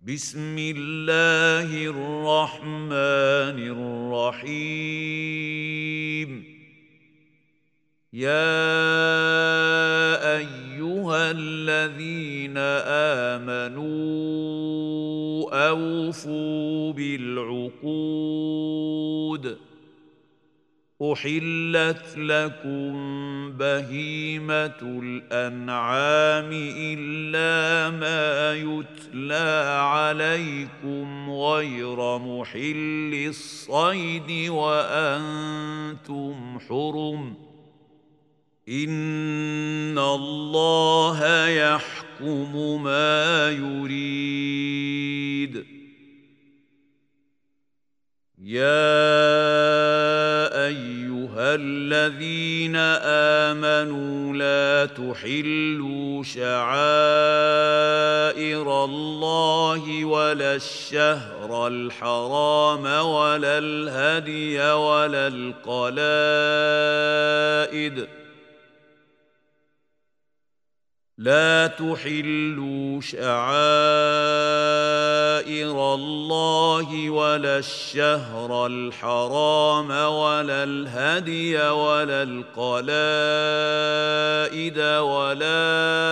بسم الله الرحمن الرحيم. يا أيها الذين آمنوا أوفوا بالعقود. أحلت لكم بهيمة الأنعام إلا ما يتلى عليكم غير محل الصيد وأنتم حرم. إن الله يحكم ما يريد. يا أيها الذين آمنوا لا تحلوا شعائر الله ولا الشهر الحرام ولا الهدي ولا القلائد. لا تحلوا شعائر الله ولا الشهر الحرام ولا الهدي ولا القلائد ولا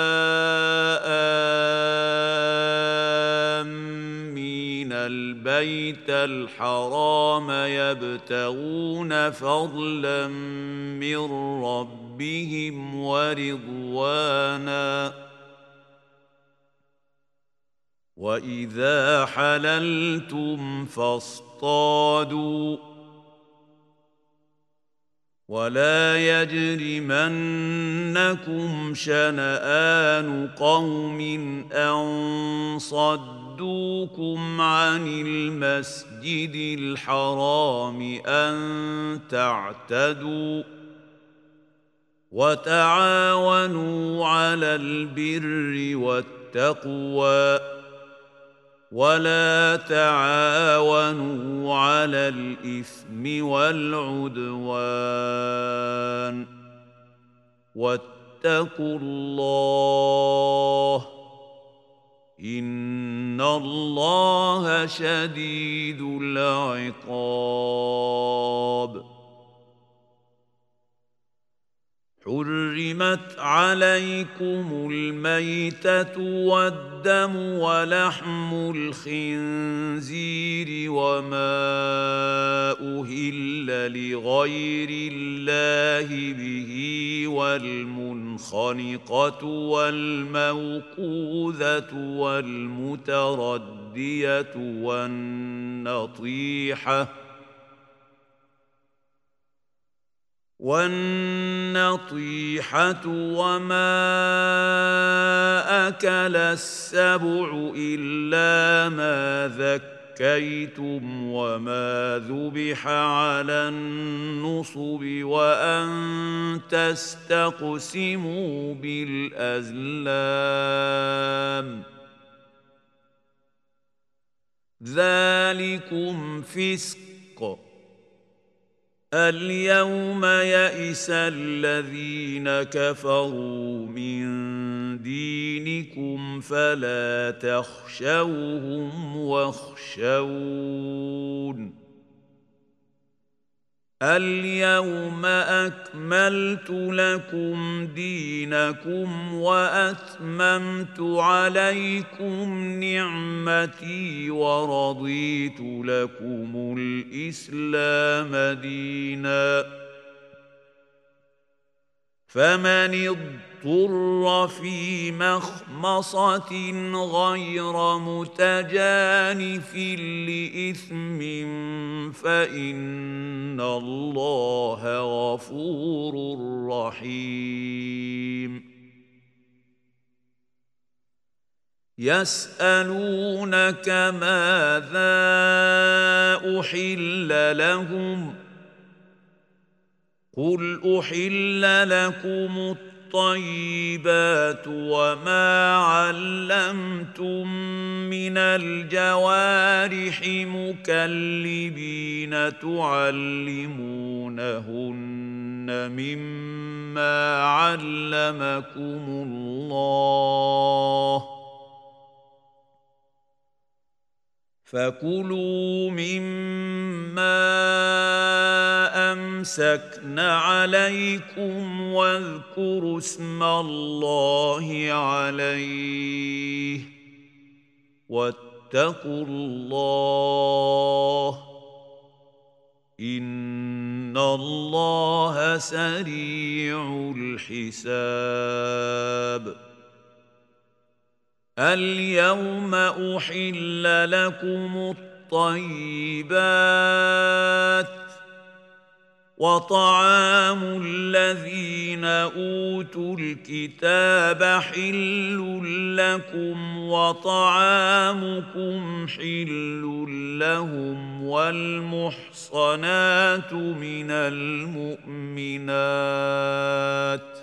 آمين البيت الحرام يبتغون فضلا من ربهم ورضوانا. وإذا حللتم فاصطادوا ولا يجرمنكم شنآن قوم أن صدوكم عن المسجد الحرام أن تعتدوا. وتعاونوا على البر والتقوى ولا تعاونوا على الإثم والعدوان. واتقوا الله إن الله شديد العقاب. حرمت عليكم الميتة والدم ولحم الخنزير وما أهل لغير الله به والمنخنقة والموقوذة والمتردية والنطيحة وما أكل السبع إلا ما ذكيتم وما ذبح على النصب وأن تستقسموا بالأزلام. ذلكم فسق. اليوم يئس الذين كفروا من دينكم فلا تخشوهم واخشون. اليوم أكملت لكم دينكم وأتممت عليكم نعمتي ورضيت لكم الإسلام دينا. فمن اضطر في مخمصة غير متجانف لإثم فإن الله غفور رحيم. يسألونك ماذا أحل لهم قل أحل لكم الطيبات وما علمتم من الجوارح مكلبين تعلمونهن مما علمكم الله فكلوا مما أمسكن عليكم واذكروا اسم الله عليه واتقوا الله إن الله سريع الحساب. اليوم أحل لكم الطيبات وطعام الذين أوتوا الكتاب حل لكم وطعامكم حل لهم والمحصنات من المؤمنات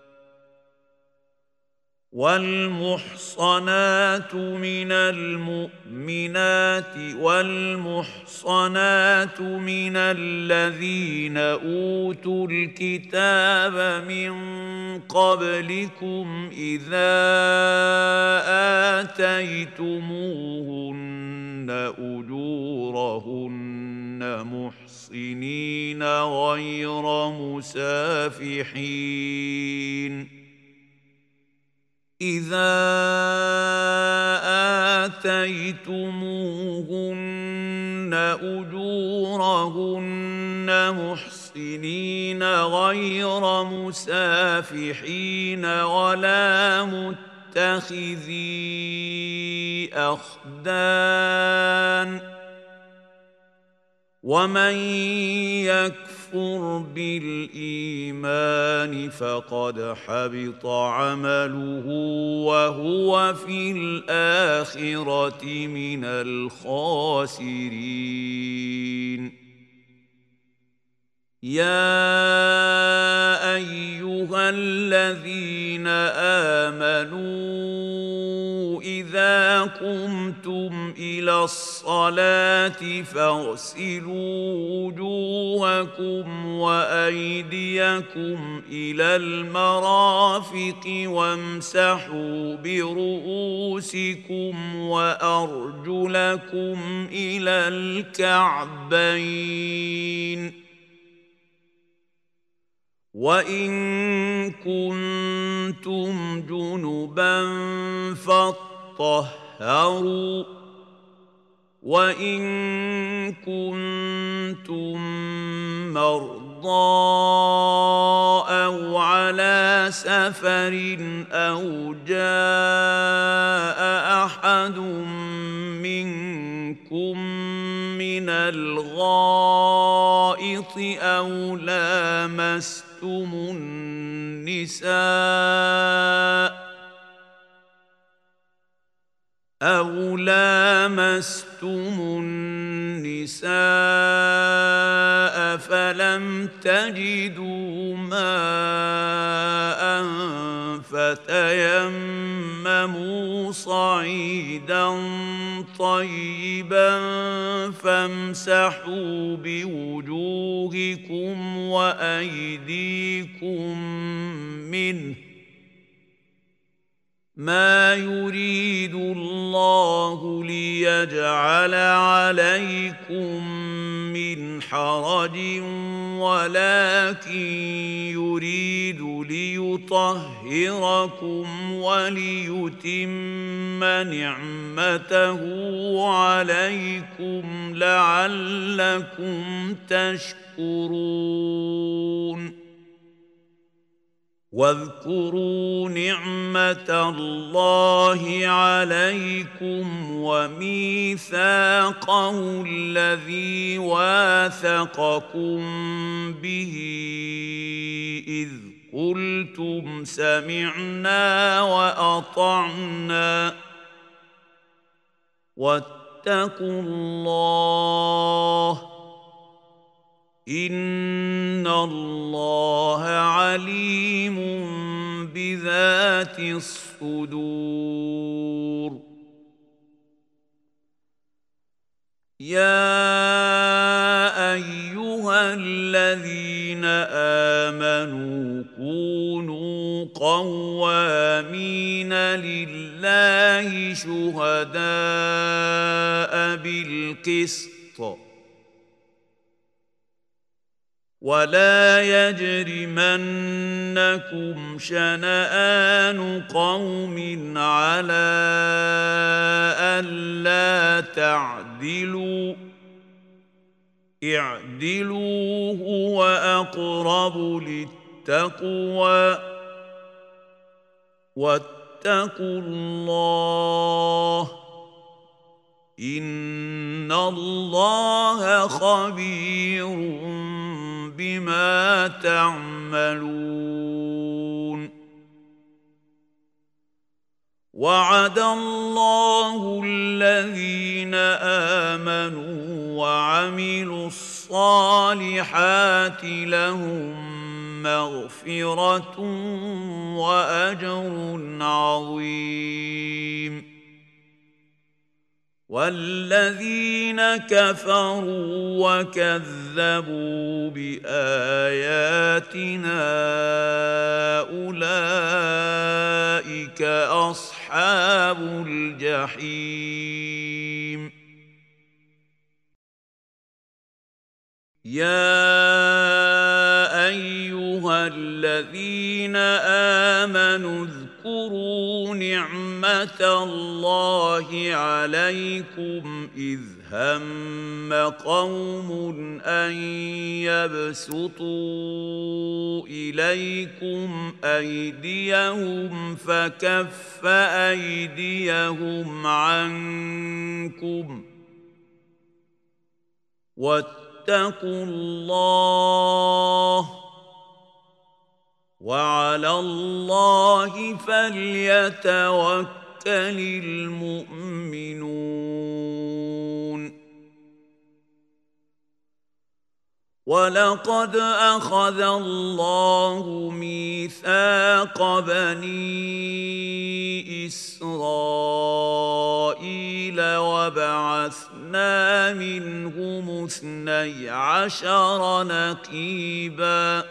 والمحصنات من الذين أوتوا الكتاب من قبلكم إذا آتيتموهن أجورهن محصنين غير مسافحين إذا آتيتموهن أجورهن محسنين غير مسافحين ولا متخذي أخدان ومن يكفر بالإيمان فقد حبط عمله وهو في الآخرة من الخاسرين. يا أيها الذين آمنوا إذا قمتم إلى الصلاة فاغسلوا وجوهكم وأيديكم إلى المرافق وامسحوا برؤوسكم وأرجلكم إلى الكعبين وإن كنتم جنبا فاطهروا وإن كنتم مرضى أو على سفر أو جاء أحد منكم من الغائط أو لامستم النساء فلم تجدوا ماء فتيمموا صعيدا طيبا فامسحوا بوجوهكم وأيديكم منه ما يريد الله ليجعل عليكم من حرج ولكن يريد ليطهركم وليتم نعمته عليكم لعلكم تشكرون. واذكروا نعمة الله عليكم وميثاقه الذي واثقكم به إذ قلتم سمعنا وأطعنا واتقوا الله إن الله عليم بذات الصدور. يا أيها الذين آمنوا كونوا قوامين لله شهداء بالقسط ولا يجرمنكم شنآن قوم على ألا تعدلوا اعدلوا هو أقرب للتقوى واتقوا الله إن الله خبير بما تعملون وعد الله الذين آمنوا وعملوا الصالحات لهم مغفرة وأجر عظيم والذين كفروا وكذبوا بآياتنا أولئك أصحاب الجحيم يا أيها الذين آمنوا اذكروا نعمة الله عليكم إذ هم قوم أن يبسطوا إليكم أيديهم فكف أيديهم عنكم واتقوا الله وعلى الله فليتوكل المؤمنون ولقد أخذ الله ميثاق بني إسرائيل وبعثنا منهم 12 نقيباً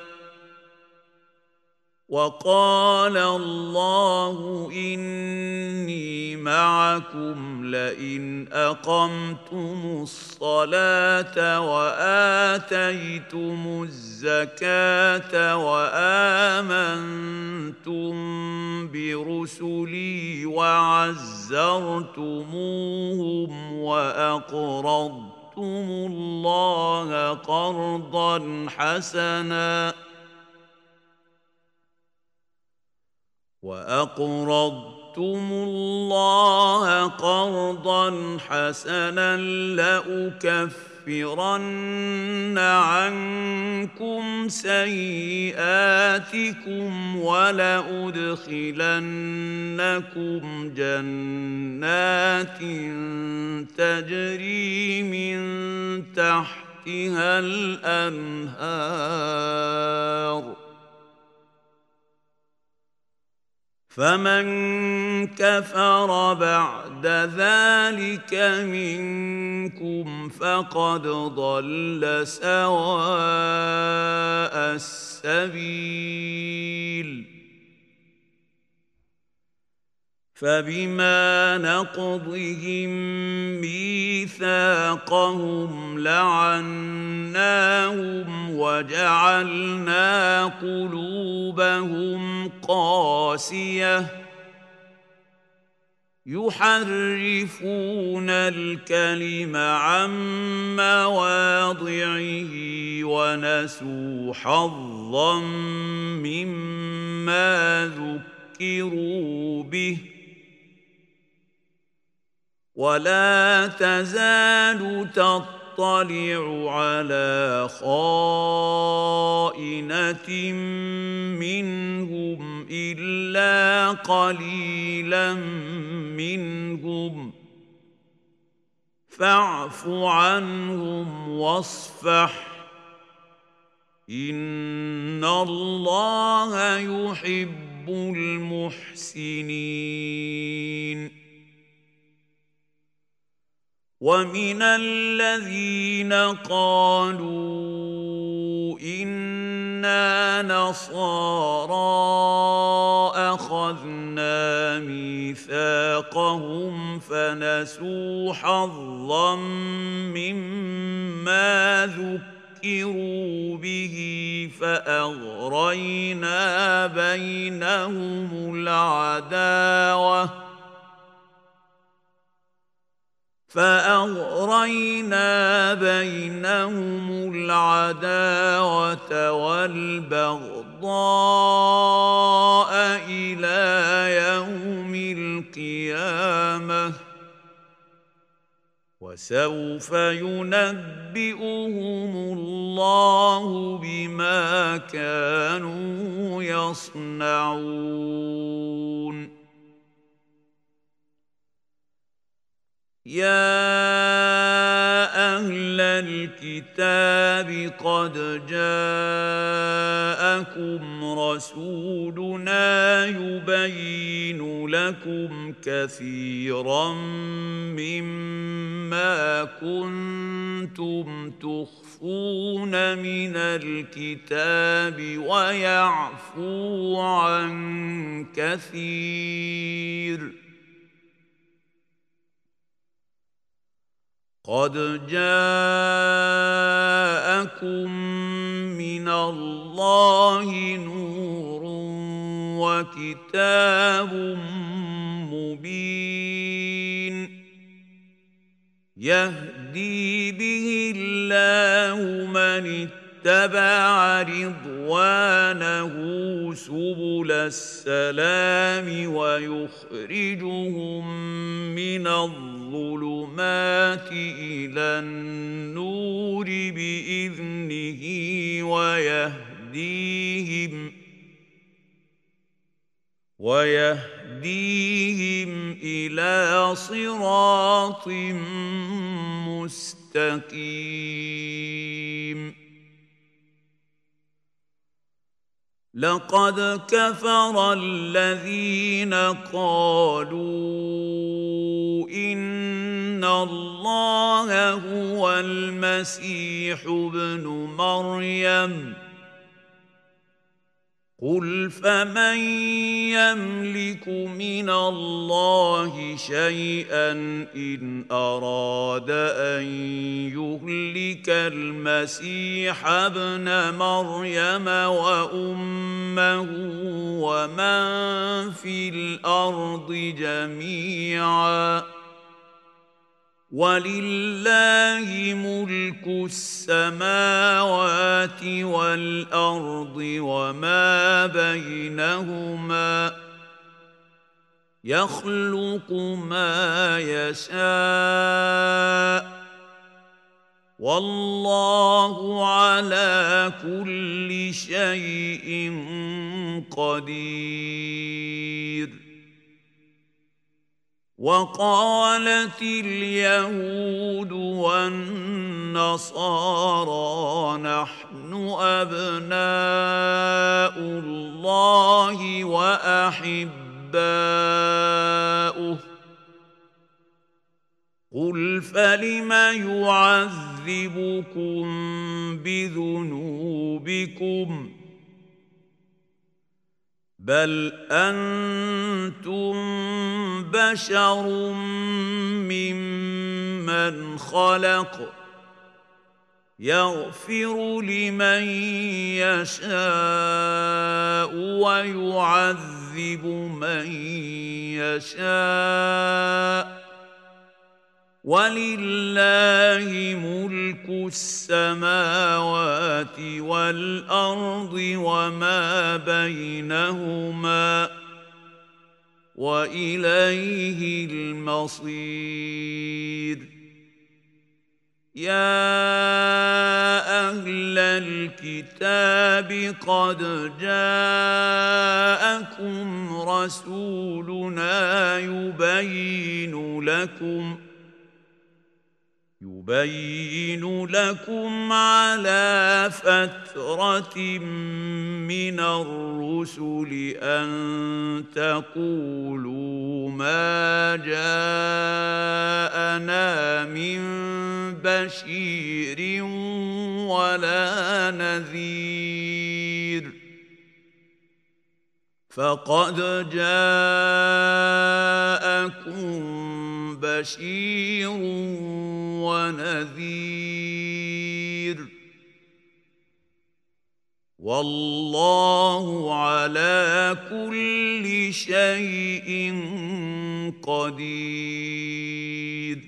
وقال الله إني معكم لئن أقمتم الصلاة وآتيتم الزكاة وآمنتم برسلي وعزرتموهم وأقرضتم الله قرضا حسنا لأكفرن عنكم سيئاتكم ولأدخلنكم جنات تجري من تحتها الأنهار فمن كفر بعد ذلك منكم فقد ضل سواء السبيل فبما نقضهم ميثاقهم لعناهم وجعلنا قلوبهم قاسية يحرفون الكلم عن مواضعه ونسوا حظا مما ذكروا به ولا تزال تطلع على خائنة منهم إلا قليلا منهم فاعف عنهم واصفح إن الله يحب المحسنين ومن الذين قالوا إنا نصارى أخذنا ميثاقهم فنسوا حظا مما ذكروا به فأغرينا بينهم العداوة والبغضاء إلى يوم القيامة وسوف ينبئهم الله بما كانوا يصنعون يا أهل الكتاب قد جاءكم رسولنا يبين لكم كثيرا مما كنتم تخفون من الكتاب ويعفو عن كثير قد جاءكم من الله نور وكتاب مبين يهدي به الله من اتبع رضوانه سبل السلام ويخرجهم من الظلمات إلى النور بإذنه ويهديهم إلى صراط مستقيم لقد كفر الذين قالوا إن الله هو المسيح ابن مريم قل فمن يملك من الله شيئا إن أراد أن يهلك المسيح ابن مريم وأمه ومن في الأرض جميعا ولله ملك السماوات والأرض وما بينهما يخلق ما يشاء والله على كل شيء قدير وقالت اليهود والنصارى نحن أبناء الله وأحباؤه قل فلم يعذبكم بذنوبكم بل أنتم بشر ممن خلق يغفر لمن يشاء ويعذب من يشاء ولله ملك السماوات والأرض وما بينهما وإليه المصير يا أهل الكتاب قد جاءكم رسولنا يبين لكم يبين لكم على فترة من الرسل أن تقولوا ما جاءنا من بشير ولا نذير فقد جاءكم بشير ونذير والله على كل شيء قدير.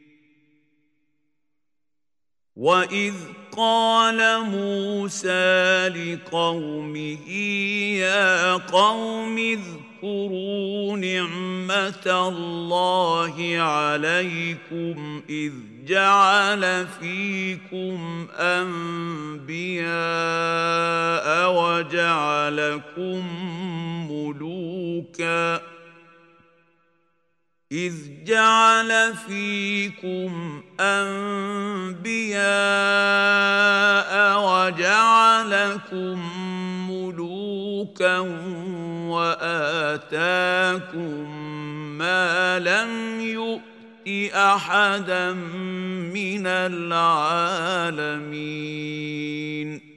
وإذ قال موسى لقومه يا قوم اذكروا نعمة الله عليكم إذ جعل فيكم أنبياء وجعلكم ملوكا وآتاكم ما لم يؤت أحدا من العالمين.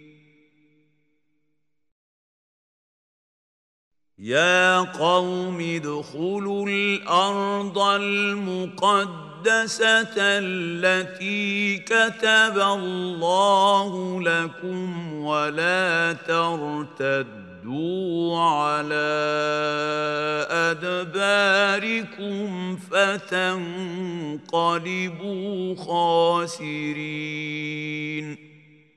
يا قوم ادخلوا الأرض المقدسة التي كتب الله لكم ولا ترتدوا على أدباركم فتنقلبوا خاسرين.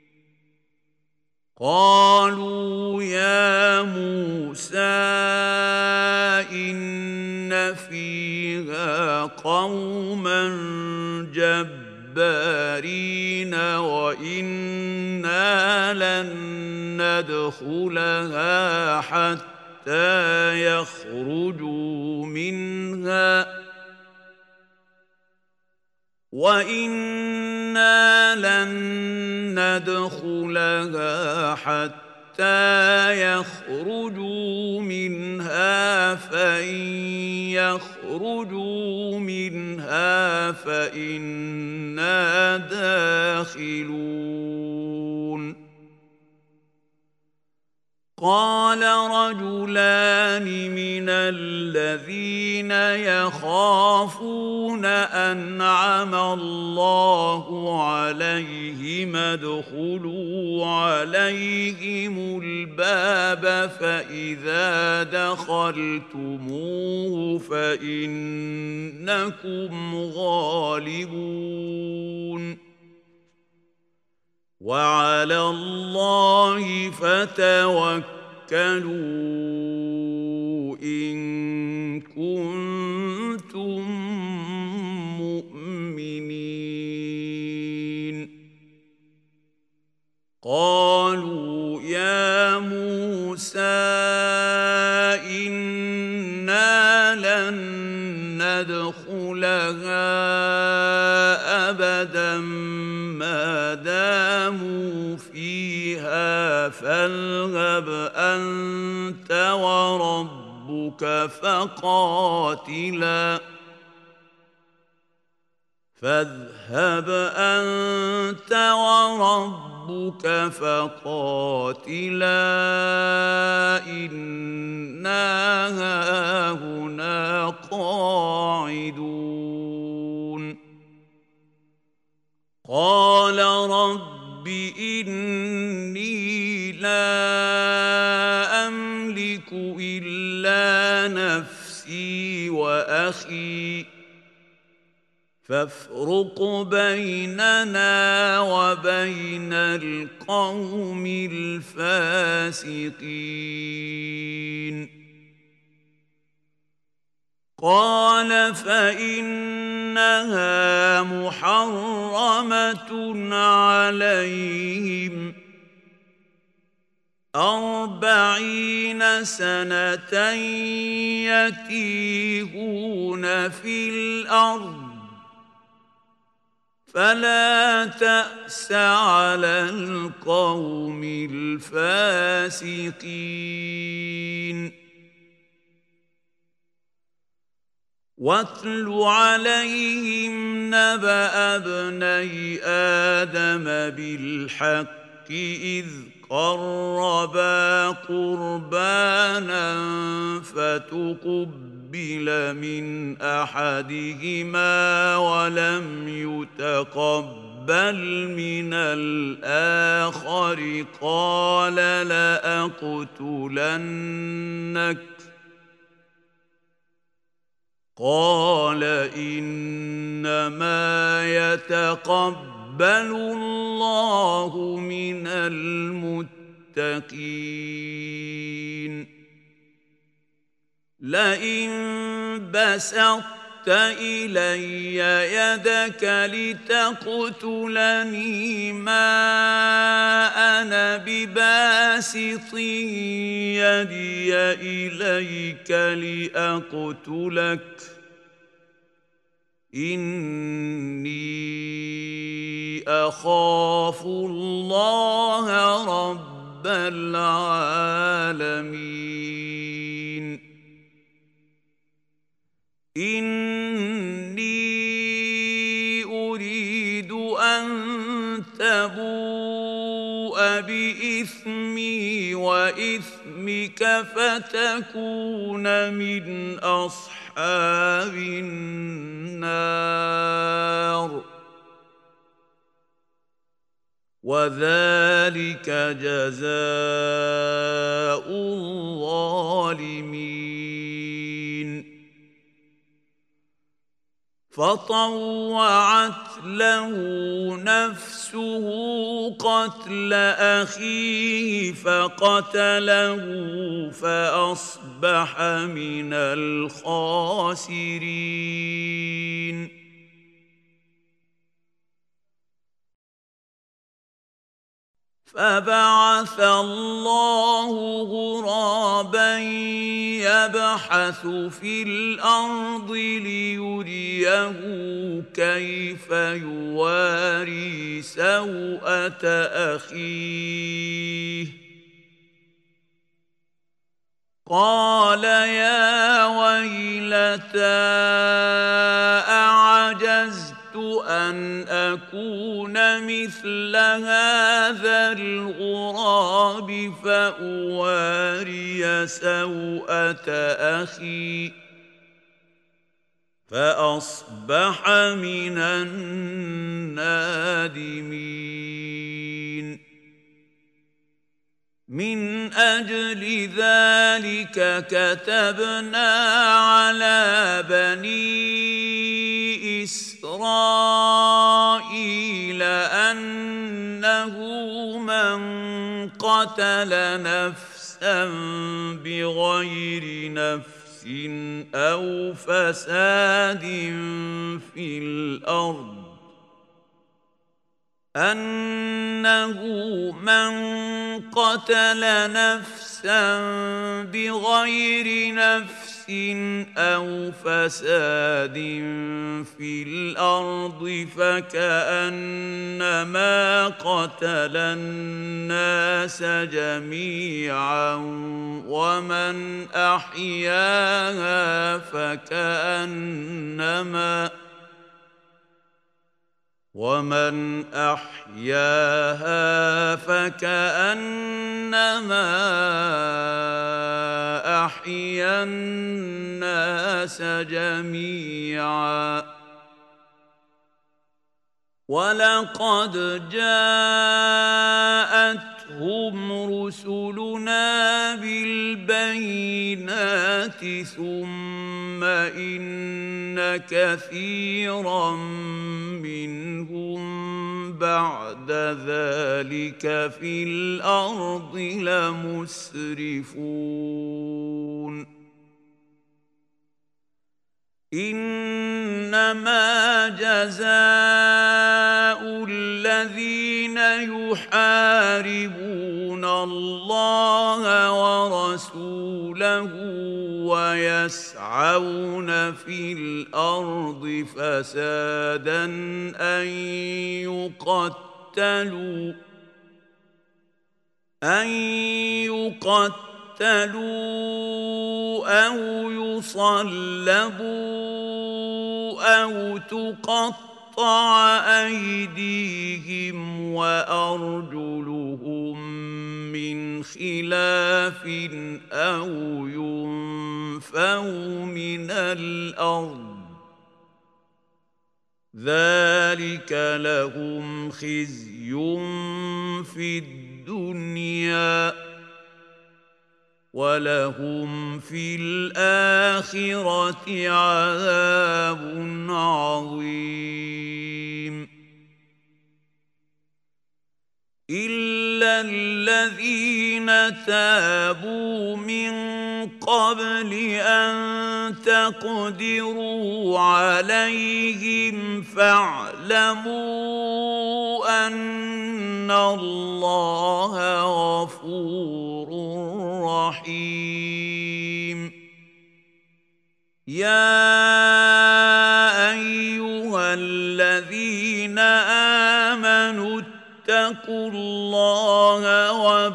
قالوا يا موسى إن فيها قوما جبارين وإنا لن ندخلها حتى يخرجوا منها فإن يخرجوا منها فإنا داخلون. قال رجلان من الذين يخافون أنعم الله عليهم ادخلوا عليهم الباب فإذا دخلتموه فإنكم غالبون وعلى الله فتوكلوا إن كنتم مؤمنين. قالوا يا موسى إنا لن ندخلها أبدا ما داموا فيها فاذهب أنت وربك فقاتلا إنا هاهنا قاعدون. قال رب إني لا أملك إلا نفسي وأخي فافرق بيننا وبين القوم الفاسقين. قال فإنها محرمة عليهم 40 سنة يتيهون في الأرض فلا تأس على القوم الفاسقين واتل عليهم نبأ ابني آدم بالحق إذ قربا قربانا فتقبل من أحدهما ولم يتقبل من الآخر قال لأقتلنك قال إنما يتقبل الله من المتقين لئن بسطت إلي يدك لتقتلني ما أنا بباسط يدي إليك لأقتلك إني أخاف الله رب العالمين إني أريد أن تبوء بإثمي وإثمك فتكون من أصحاب النار وذلك جزاء الظالمين فطوعت له نفسه قتل أخيه فقتله فأصبح من الخاسرين فبعث الله غرابا يبحث في الأرض ليريه كيف يواري سوءة أخيه قال يا ويلتى أعجزت أن أكون مثل هذا الغراب فأواري سوءة أخي فأصبح من النادمين من أجل ذلك كتبنا على بني إسرائيل أنه من قتل نفسا بغير نفس أو فساد في الأرض أنه من قتل نفسا بغير نفس أو فساد في الأرض فكأنما قتل الناس جميعا ومن أحياها فكأنما أحيا الناس جميعا ولقد جاءتهم رسلنا بالبينات ثم إن كثيرا منهم بعد ذلك في الأرض لمسرفون إنما جزاء الذين يحاربون الله ورسوله ويسعون في الأرض فسادا أن يقتلوا أو يصلبوا أو تقطع أيديهم وأرجلهم من خلاف أو ينفوا من الأرض ذلك لهم خزي في الدنيا ولهم في الآخرة عذاب عظيم إلا الذين تابوا من قبل أن تقدروا عليهم فاعلموا أن الله غفور رحيم يا أيها الذين آمنوا اتقوا الله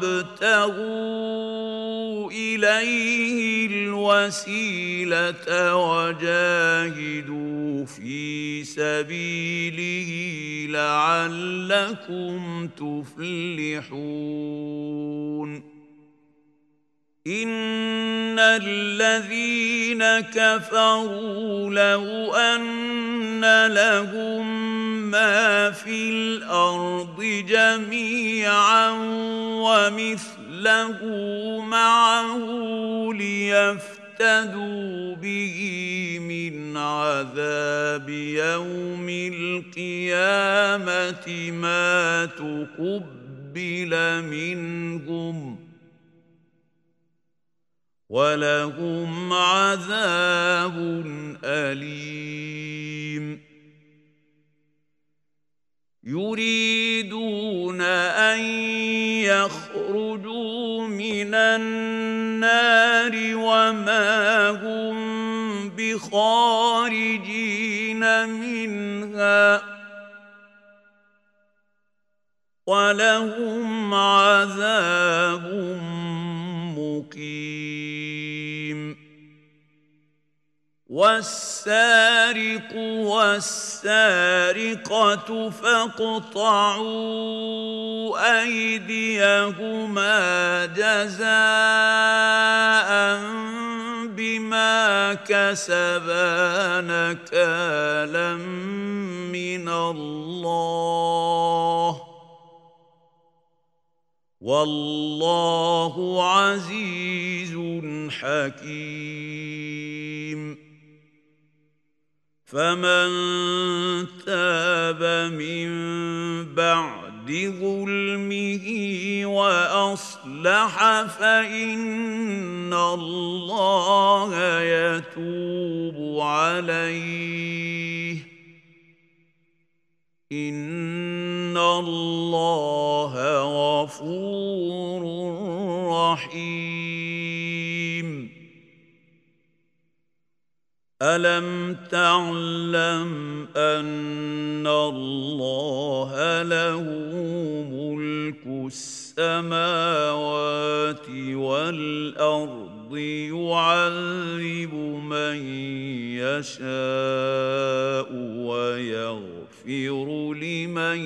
وابتغوا إليه الوسيلة وجاهدوا في سبيله لعلكم تفلحون إن الذين كفروا لو أن لهم ما في الأرض جميعا ومثله معه ليفتدوا به من عذاب يوم القيامة ما تقبل منهم ولهم عذاب أليم يريدون أن يخرجوا من النار وما هم بخارجين منها ولهم عذاب مقيم والسارق والسارقة فاقطعوا أيديهما جزاء بما كسبا نكالا من الله والله عزيز حكيم فمن تاب من بعد ظلمه وأصلح فإن الله يتوب عليه إن الله غفور رحيم ألم تعلم أن الله له ملك السماوات والأرض يعذب من يشاء ويغفر لمن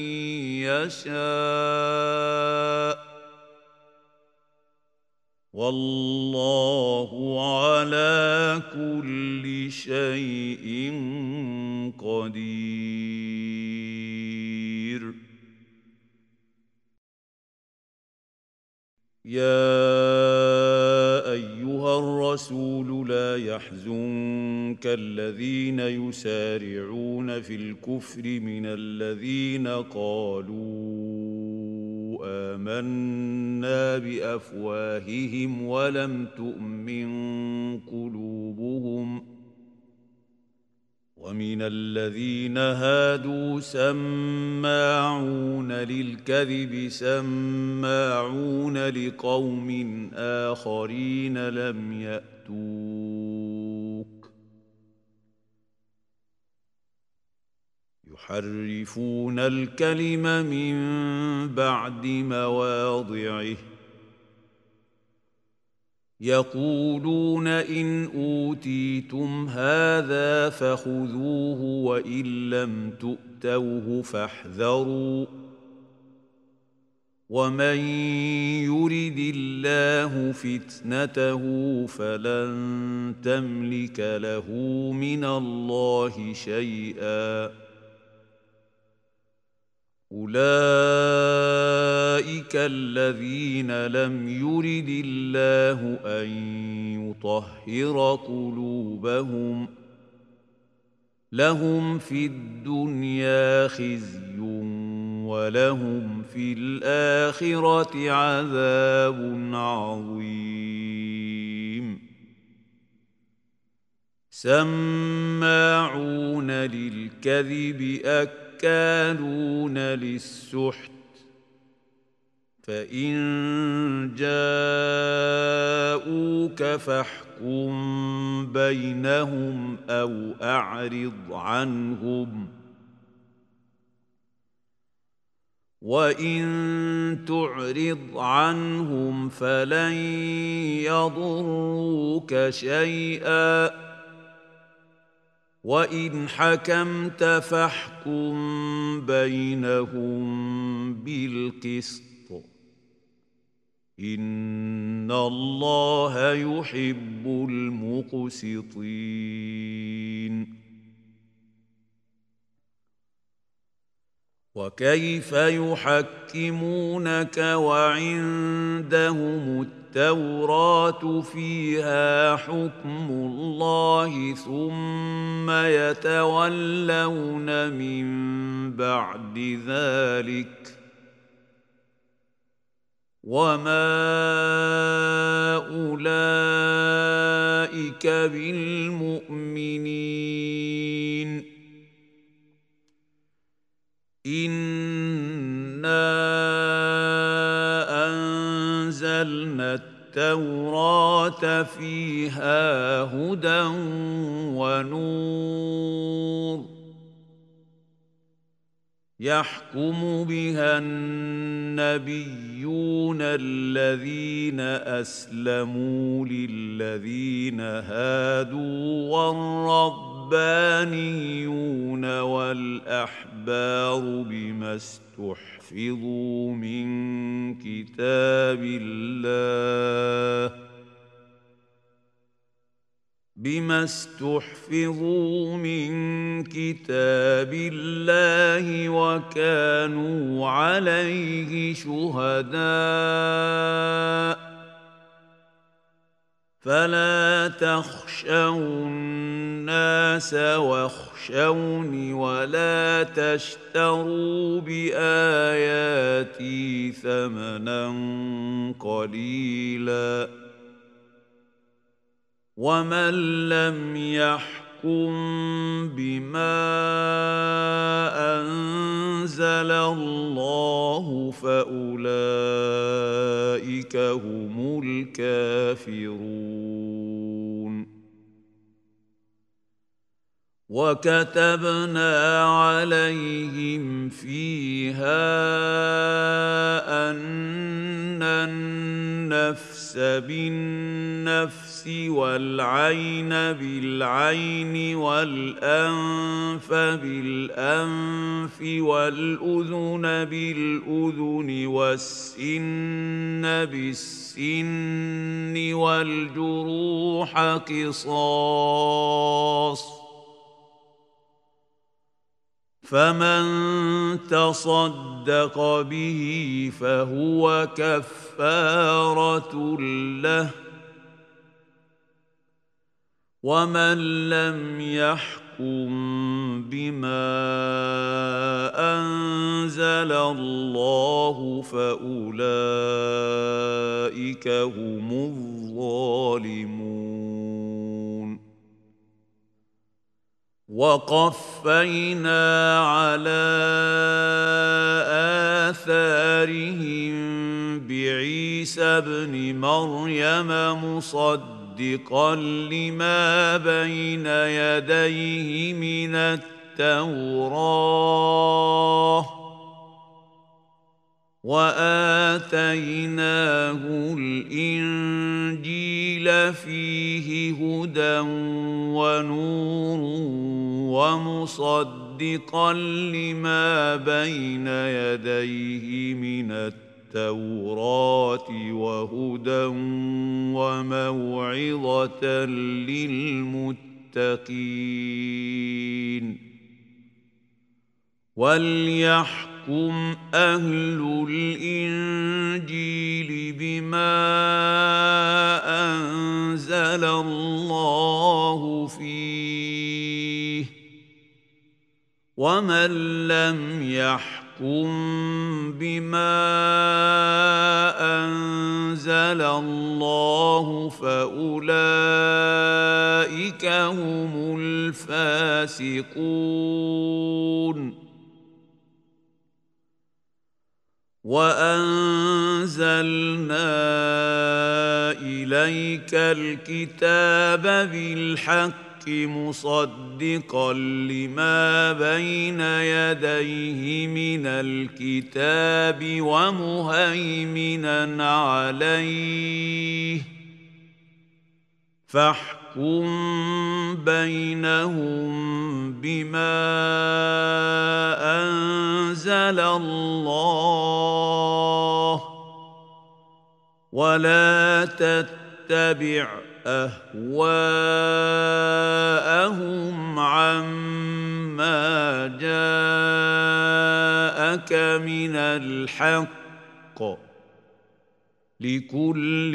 يشاء والله على كل شيء قدير يا أيها الرسول لا يحزنك الذين يسارعون في الكفر من الذين قالوا آمنا بأفواههم ومن الذين هادوا سماعون للكذب سماعون لقوم آخرين لم يأتوك يحرفون الكلم من بعد مواضعه يقولون إن أوتيتم هذا فخذوه وإن لم تؤتوه فاحذروا ومن يرد الله فتنته فلن تملك له من الله شيئا أولئك الذين لم يرد الله أن يطهر قلوبهم لهم في الدنيا خزي ولهم في الآخرة عذاب عظيم سماعون للكذب أكالون للسحت فإن جاءوك فاحكم بينهم أو أعرض عنهم وإن تعرض عنهم فلن يضروك شيئا وإن حكمت فاحكم بينهم بالقسط إن الله يحب المقسطين وكيف يحكمونك وعندهم التوراة فيها حكم الله ثم يتولون من بعد ذلك وما أولئك بالمؤمنين إنا أنزلنا التوراة فيها هدى ونور يحكم بها النبيون الذين أسلموا للذين هادوا والربانيون والأحبار بما استحفظوا من كتاب الله وكانوا عليه شهداء فلا تخشوا الناس واخشوني ولا تشتروا بآياتي ثمنا قليلا ومن لم يحكم بما أنزل الله فأولئك هم الكافرون وكتبنا عليهم فيها أن النفس بالنفس والعين بالعين والأنف بالأنف والأذن بالأذن والسن بالسن والجروح قصاص فمن تصدق به فهو كفارة له ومن لم يحكم بما أنزل الله فأولئك هم الظالمون وقفينا على آثارهم بعيسى ابن مريم مصدقا لما بين يديه من التوراة وآتيناه الإنجيل فيه هدى ونور ومصدقا لما بين يديه من التوراة وهدى وموعظة للمتقين وليحكم أهل الإنجيل بما أنزل الله فيه ومن لم يحكم بما أنزل الله فأولئك هم الفاسقون وأنزلنا إليك الكتاب بالحق مصدقا لما بين يديه من الكتاب ومهيمنا عليه فاحكم بينهم بما أنزل الله ولا تتبع أهواءهم عما جاءك من الحق لكل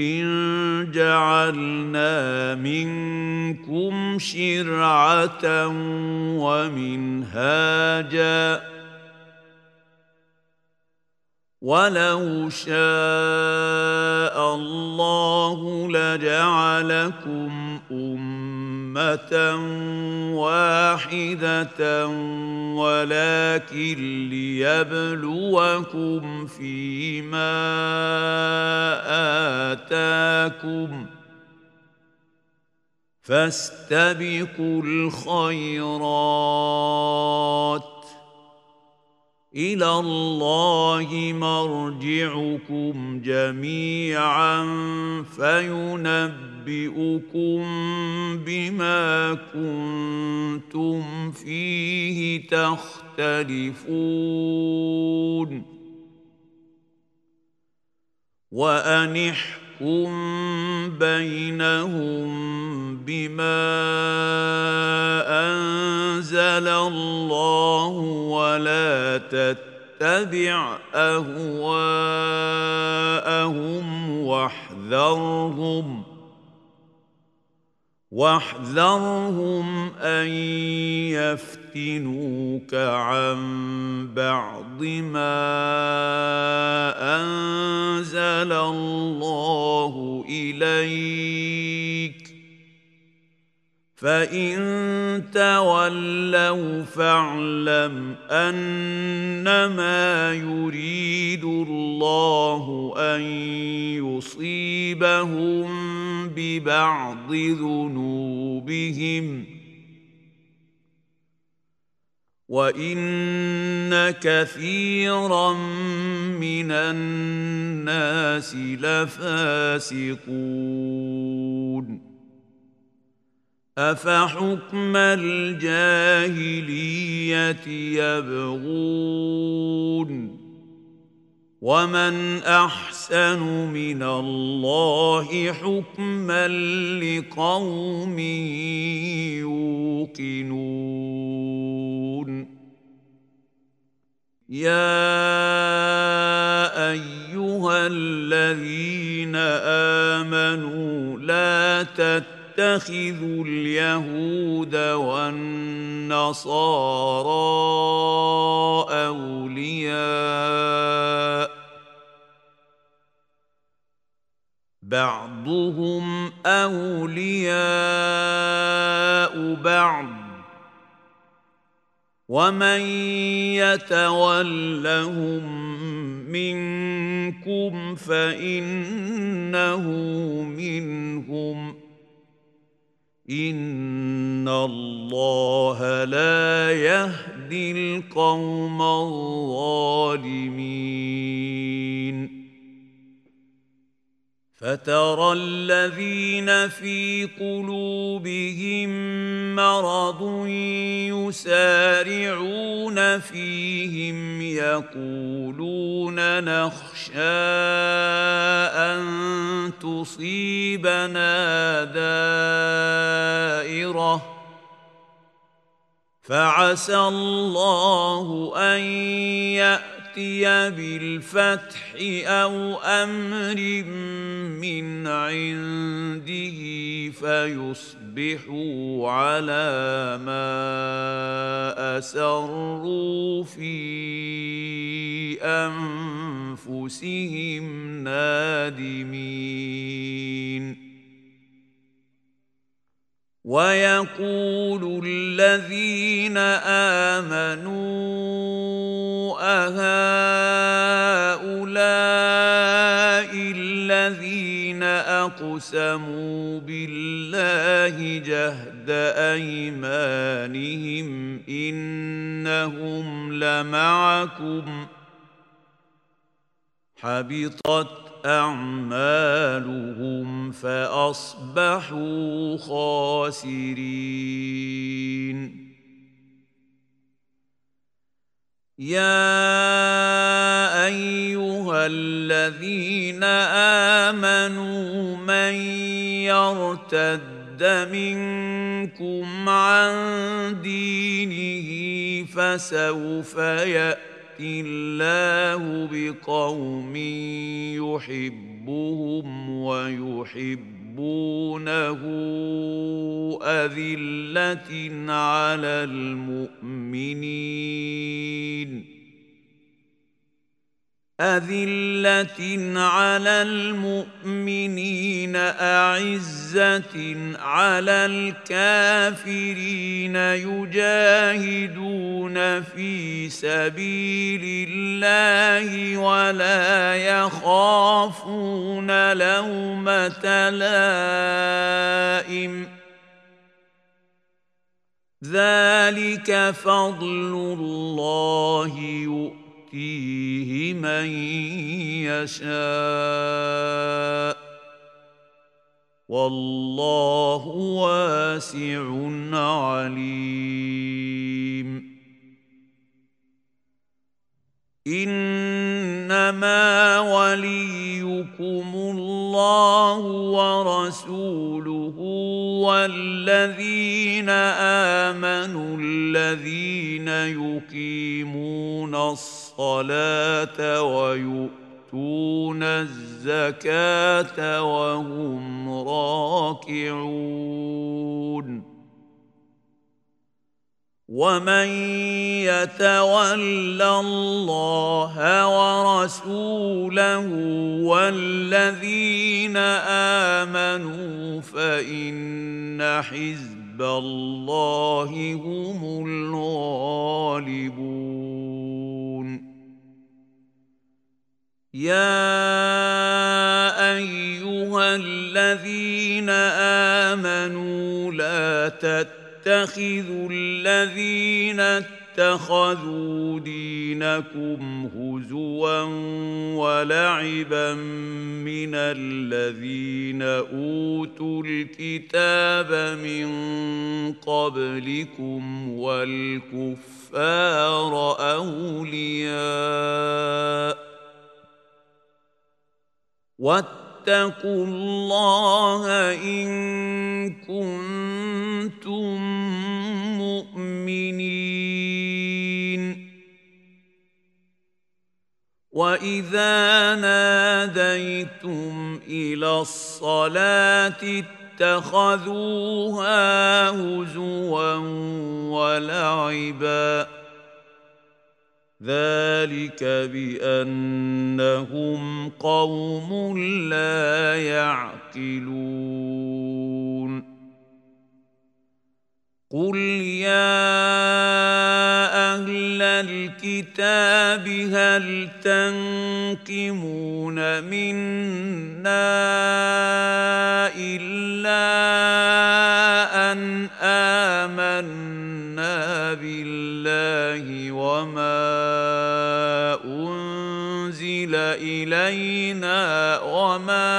جعلنا منكم شرعة ومنهاجا ولو شاء الله لجعلكم أمة واحدة ولكن ليبلوكم فيما آتاكم فاستبقوا الخيرات إلى الله مرجعكم جميعا فينبئكم بما كنتم فيه تختلفون وأن احكم بينهم بما أنزل الله ولا تتبع أهواءهم واحذرهم أن يفتنوك عن بعض ما أنزل الله إليك فإن تولوا فاعلم أنما يريد الله أن يصيبهم ببعض ذنوبهم وإن كثيرا من الناس لفاسقون أفحكم الجاهلية يبغون ومن أحسن من الله حكما لقوم يوقنون يا أيها الذين آمنوا لا تتخذوا اليهود والنصارى أولياء بعضهم أولياء بعض ومن يتولهم منكم فإنه منهم إن الله لا يهدي القوم الظالمين فترى الذين في قلوبهم مرض يسارعون فيهم يقولون نخشى أن تصيبنا دائرة فعسى الله أن يأتي بالفتح أو أمر من عنده فيصبحوا على ما أسروا في أنفسهم نادمين ويقول الذين آمنوا أهؤلاء الذين أقسموا بالله جهد أيمانهم إنهم لمعكم حبطت أعمالهم فأصبحوا خاسرين يا أيها الذين آمنوا من يرتد منكم عن دينه فسوف يأتي الله بقوم يحبهم ويحبونه أذلة على المؤمنين أعزة على الكافرين يجاهدون في سبيل الله ولا يخافون لومة لائم ذلك فضل الله يؤتيه من يشاء والله واسع عليم إنما وليكم الله ورسوله والذين آمنوا الذين يقيمون الصلاة ويؤتون الزكاة وهم راكعون ومن يتول الله ورسوله والذين آمنوا فإن حزب الله هم الغالبون يا أيها الذين آمنوا لا تتخذوا الذين اتخذوا دينكم هزوا ولعبا من الذين أوتوا الكتاب من قبلكم والكفار أولياء واتقوا الله إن كنتم مؤمنين وإذا ناديتم إلى الصلاة اتخذوها هزوا ولعبا ذلك بأنهم قوم لا يعقلون قل يا الكتاب هل تنقمون منا إلا أن آمنا بالله وما أنزل إلينا وما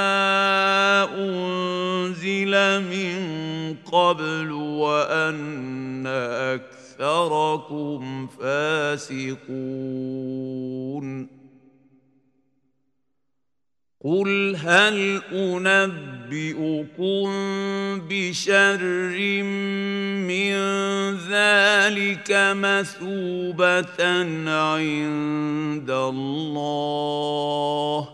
أنزل من قبل وأن أكثركم فاسقون قل هل أنبئكم بشر من ذلك مثوبة عند الله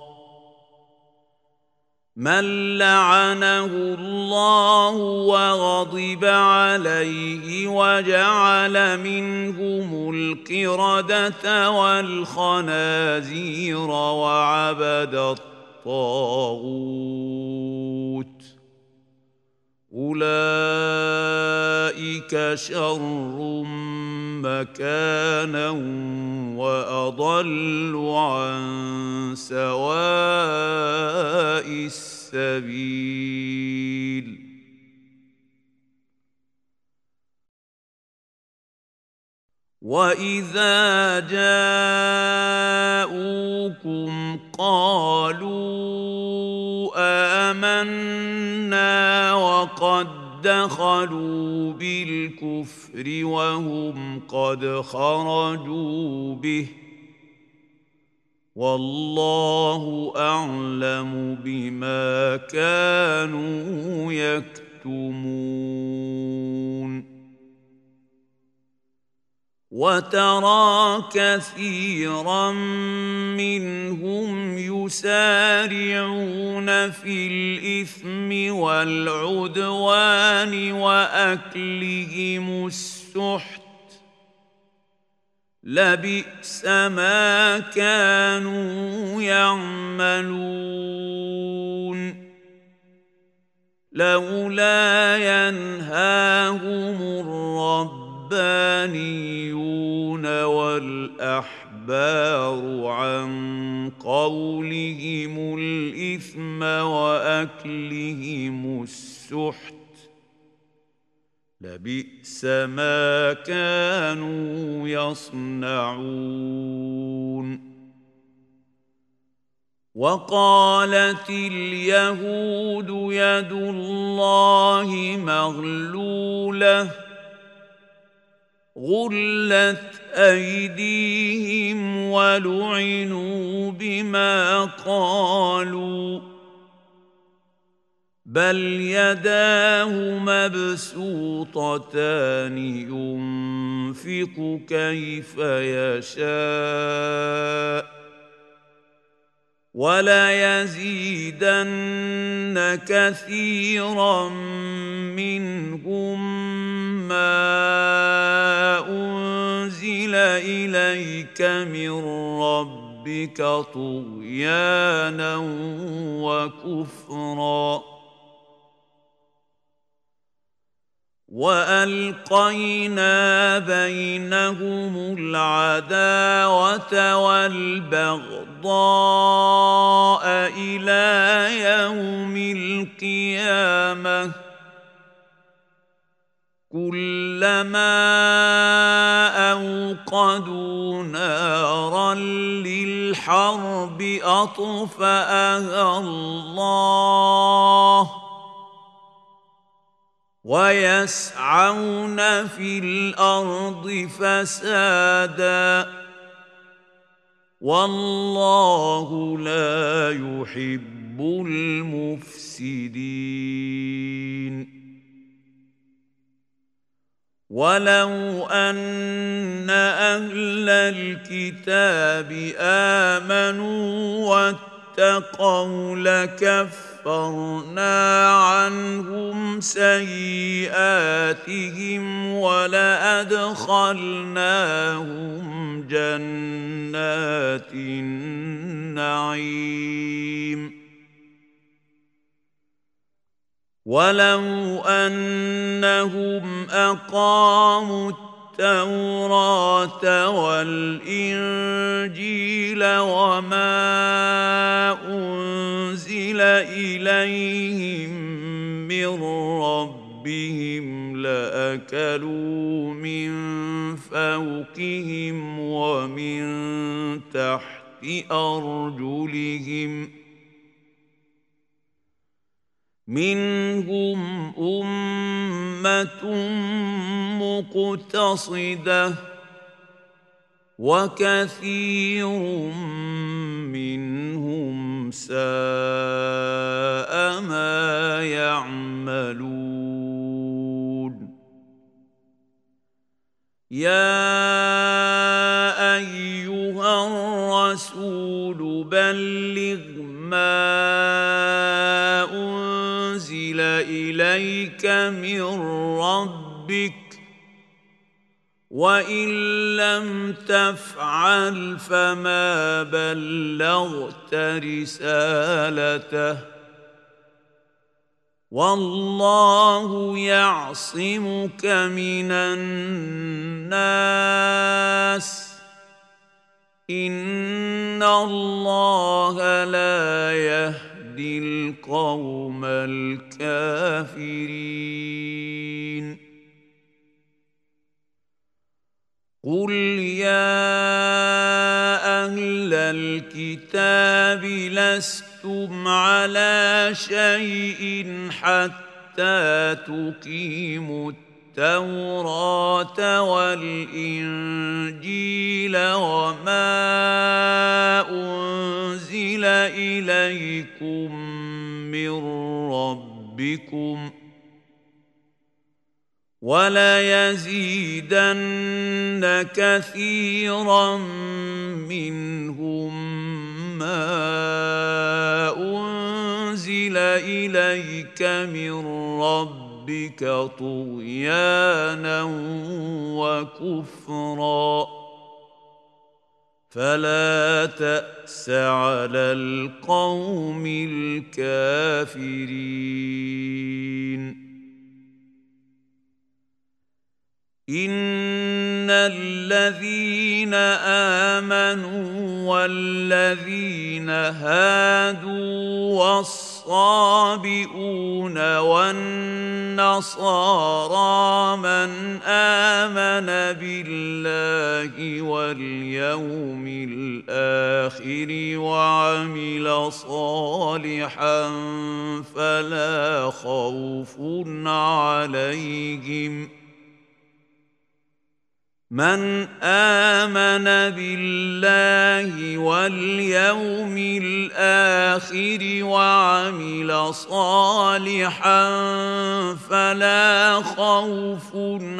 من لعنه الله وغضب عليه وجعل منهم القردة والخنازير وعبد الطاغوت أولئك شر مكانا وأضل عن سواء السبيل وإذا جاءوكم قالوا آمنا وقد دخلوا بالكفر وهم قد خرجوا به والله أعلم بما كانوا يكتمون وترى كثيرا منهم يسارعون في الإثم والعدوان وأكلهم السحت لبئس ما كانوا يعملون لولا ينهاهم الربانيون والأحبار عن قولهم الإثم وأكلهم السحت لبئس ما كانوا يصنعون وقالت اليهود يد الله مغلولة غلت أيديهم ولعنوا بما قالوا بل يداه مبسوطتان ينفق كيف يشاء وليزيدن كثيرا منهم ما أنزل إليك من ربك طغيانا وكفرا وألقينا بينهم العداوة والبغضاء إلى يوم القيامة كلما أوقدوا نارا للحرب أطفأها الله ويسعون في الأرض فسادا والله لا يحب المفسدين ولو أن أهل الكتاب آمنوا واتقوا لكفرنا عنهم سيئاتهم ولأدخلناهم جنات النعيم ولو أنهم أقاموا التوراة والإنجيل وما أنزل إليهم من ربهم لأكلوا من فوقهم ومن تحت أرجلهم منهم أمة مقتصدة وكثير منهم ساء ما يعملون يا أيها الرسول بلغ ما أنزل إليك من ربك وإن لم تفعل فما بلغت رسالته والله يعصمك من الناس إن الله لا يهدي القوم الكافرين قل يا أهل الكتاب لستم على شيء حتى تقيموا التوراة والإنجيل وما أنزل إليكم من ربكم وليزيدن كثيرا منهم ما أنزل إليك من ربك طغيانا وكفرا فلا تأس على القوم الكافرين إن الذين آمنوا والذين هادوا والصابئون والنصارى من آمن بالله واليوم الآخر وعمل صالحا فلا خوف عليهم من آمن بالله واليوم الآخر وعمل صالحا فلا خوف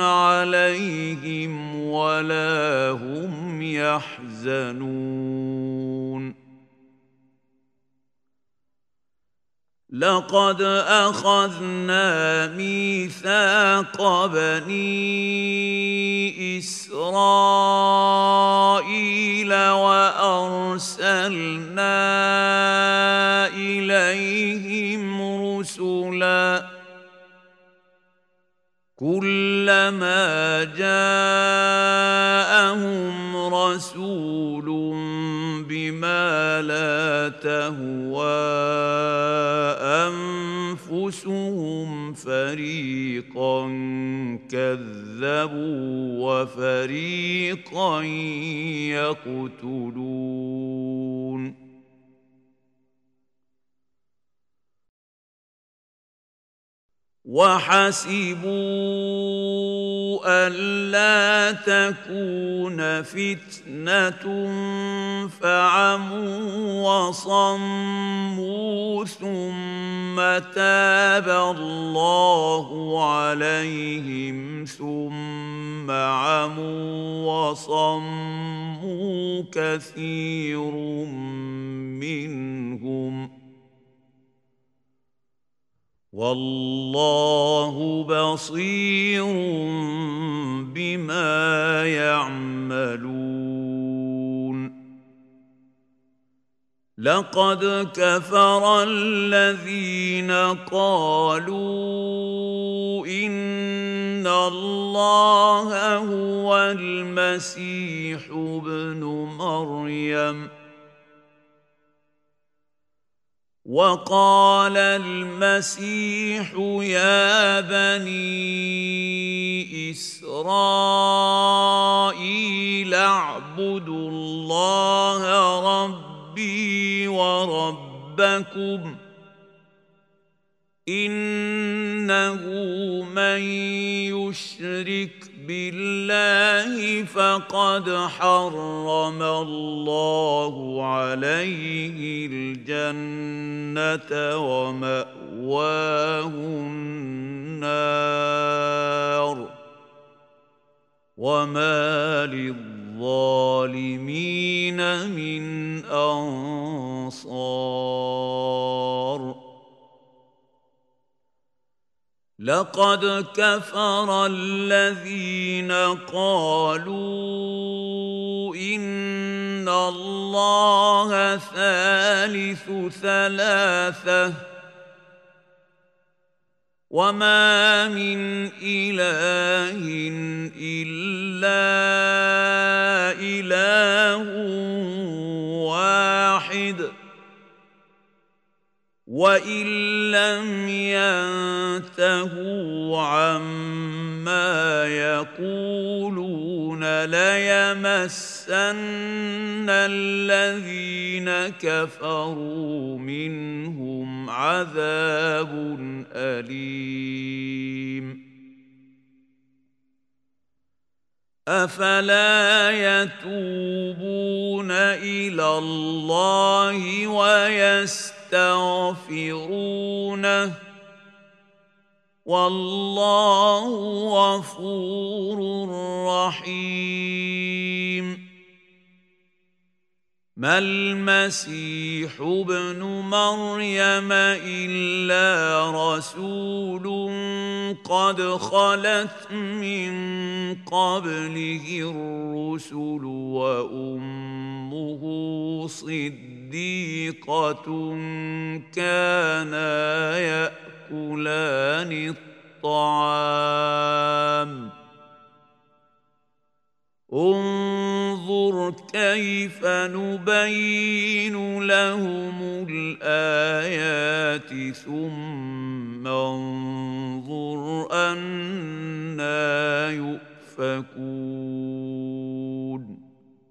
عليهم ولا هم يحزنون لقد أخذنا ميثاق بني إسرائيل وأرسلنا إليهم رسلا كلما جاءهم رسول بما لا تهوى أنفسهم فريقا كذبوا وفريقا يقتلون وحسبوا ألا تكون فتنة فعموا وصموا ثم تاب الله عليهم ثم عموا وصموا كثير منهم والله بصير بما يعملون لقد كفر الذين قالوا إن الله هو المسيح ابن مريم. وقال المسيح يا بني إسرائيل اعبدوا الله ربي وربكم إنه من يشرك بالله فقد حرم الله عليه الجنة ومأواه النار وما للظالمين من أنصار. لقد كفر الذين قالوا إن الله ثالث ثلاثة وما من إله إلا إله واحد وإن لم ينتهوا عما يقولون ليمسن الذين كفروا منهم عذاب أليم. أفلا يتوبون إلى الله ويستغفرونه والله غفور رحيم. ما المسيح ابن مريم إلا رسول قد خلت من قبله الرسل وأمه صديقة كانا يأكلان الطعام. انظر كيف نبين لهم الآيات ثم انظر أنى يؤفكون.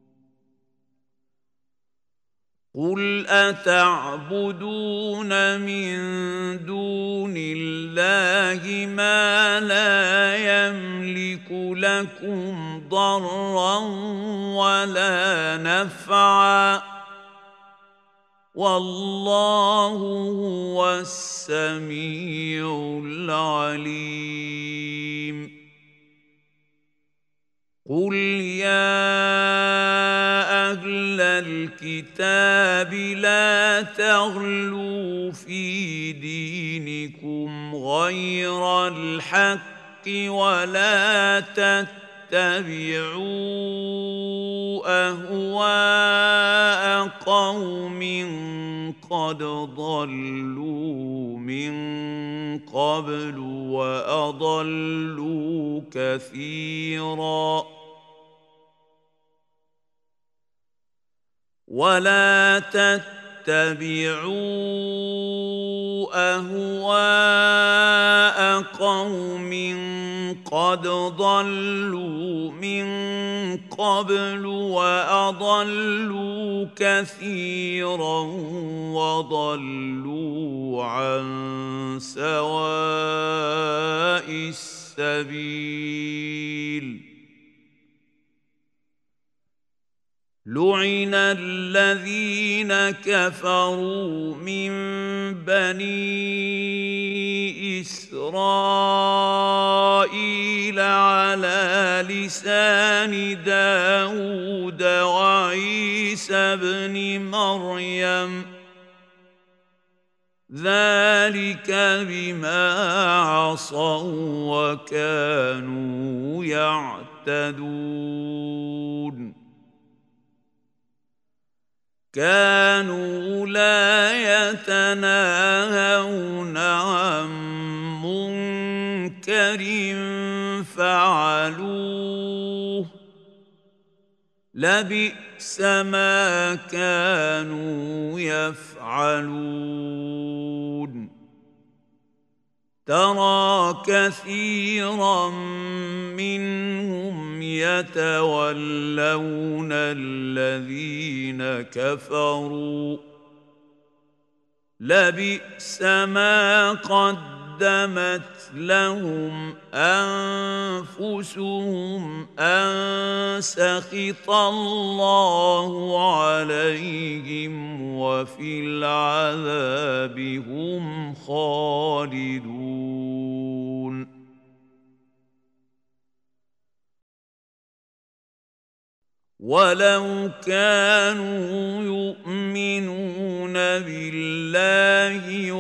قل أتعبدون من دون الله ما لا يملك لكم ضرا ولا نفعا والله هو السميع العليم. قل يا أهل الكتاب لا تغلوا في دينكم غير الحق ولا تتبعوا أهواء قوم قد ضلوا من قبل وأضلوا كثيرا. ولا تتبعوا أهواء قوم قد ضلوا من قبل وأضلوا كثيرا وضلوا عن سواء السبيل. لعن الذين كفروا من بني إسرائيل على لسان داود وعيسى بن مريم ذلك بما عصوا وكانوا يعتدون. كانوا لا يتناهون عن منكر فعلوه لبئس ما كانوا يفعلون ترى كثيرا منهم يتولون الذين كفروا لبئس ما قدمت لهم أنفسهم أن سخط الله عليهم وفي العذاب هم خالدون ولو كانوا يؤمنون بالله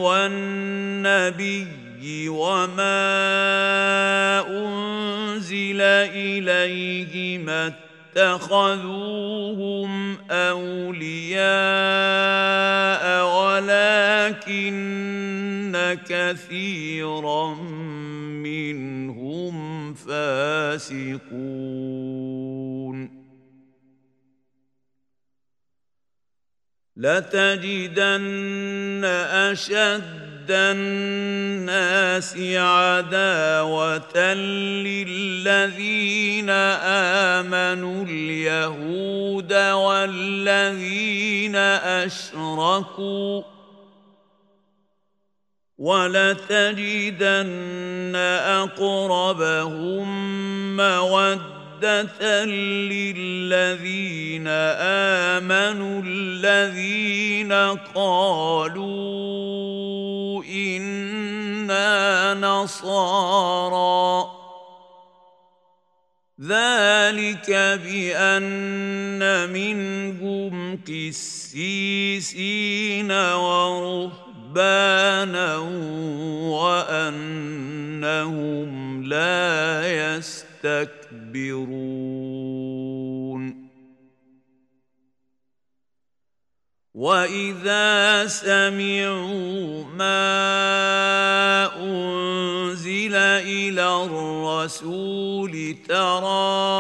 والنبي وما أنزل إليه ما اتخذوهم أولياء ولكن كثيرا منهم فاسقون لتجدن أشد الناس عداوة للذين آمنوا اليهود والذين أشركوا ولتجدن أقربهم مودة للذين آمنوا الذين قالوا إنا نصارى ذلك بأن منهم قسيسين ورهبانا وأنهم لا يستكبرون وإذا سمعوا ما أنزل إلى الرسول ترى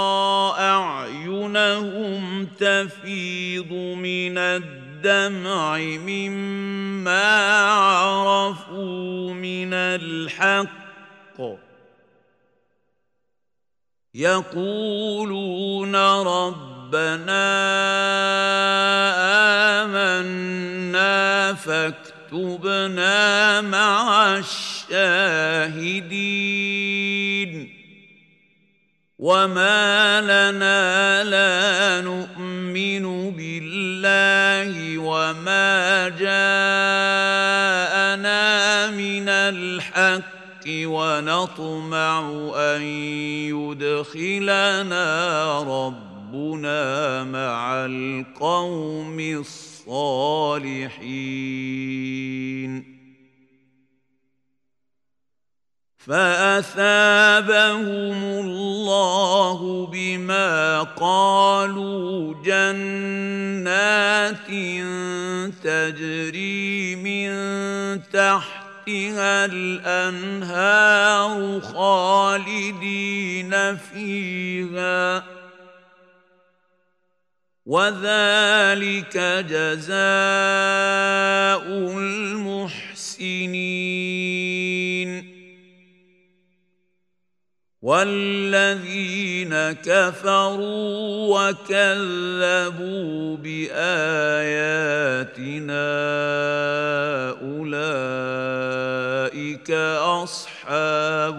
أعينهم تفيض من الدمع مما عرفوا من الحق يقولون ربنا آمنا فاكتبنا مع الشاهدين وما لنا لا نؤمن بالله وما جاءنا من الحق ونطمع أن يدخلنا ربنا مع القوم الصالحين فأثابهم الله بما قالوا جنات تجري من تحتها الأنهار خالدين فيها وذلك جزاء المحسنين والذين كفروا وكذبوا بآياتنا أولئك أصحاب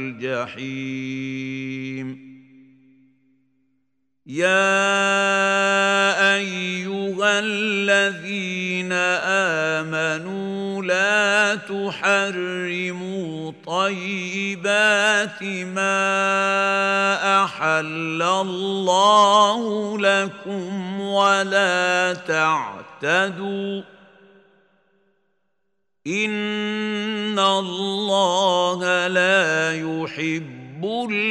الجحيم يا أيها الذين آمنوا لا تحرموا طيبات ما أحل الله لكم ولا تعتدوا إن الله لا يحب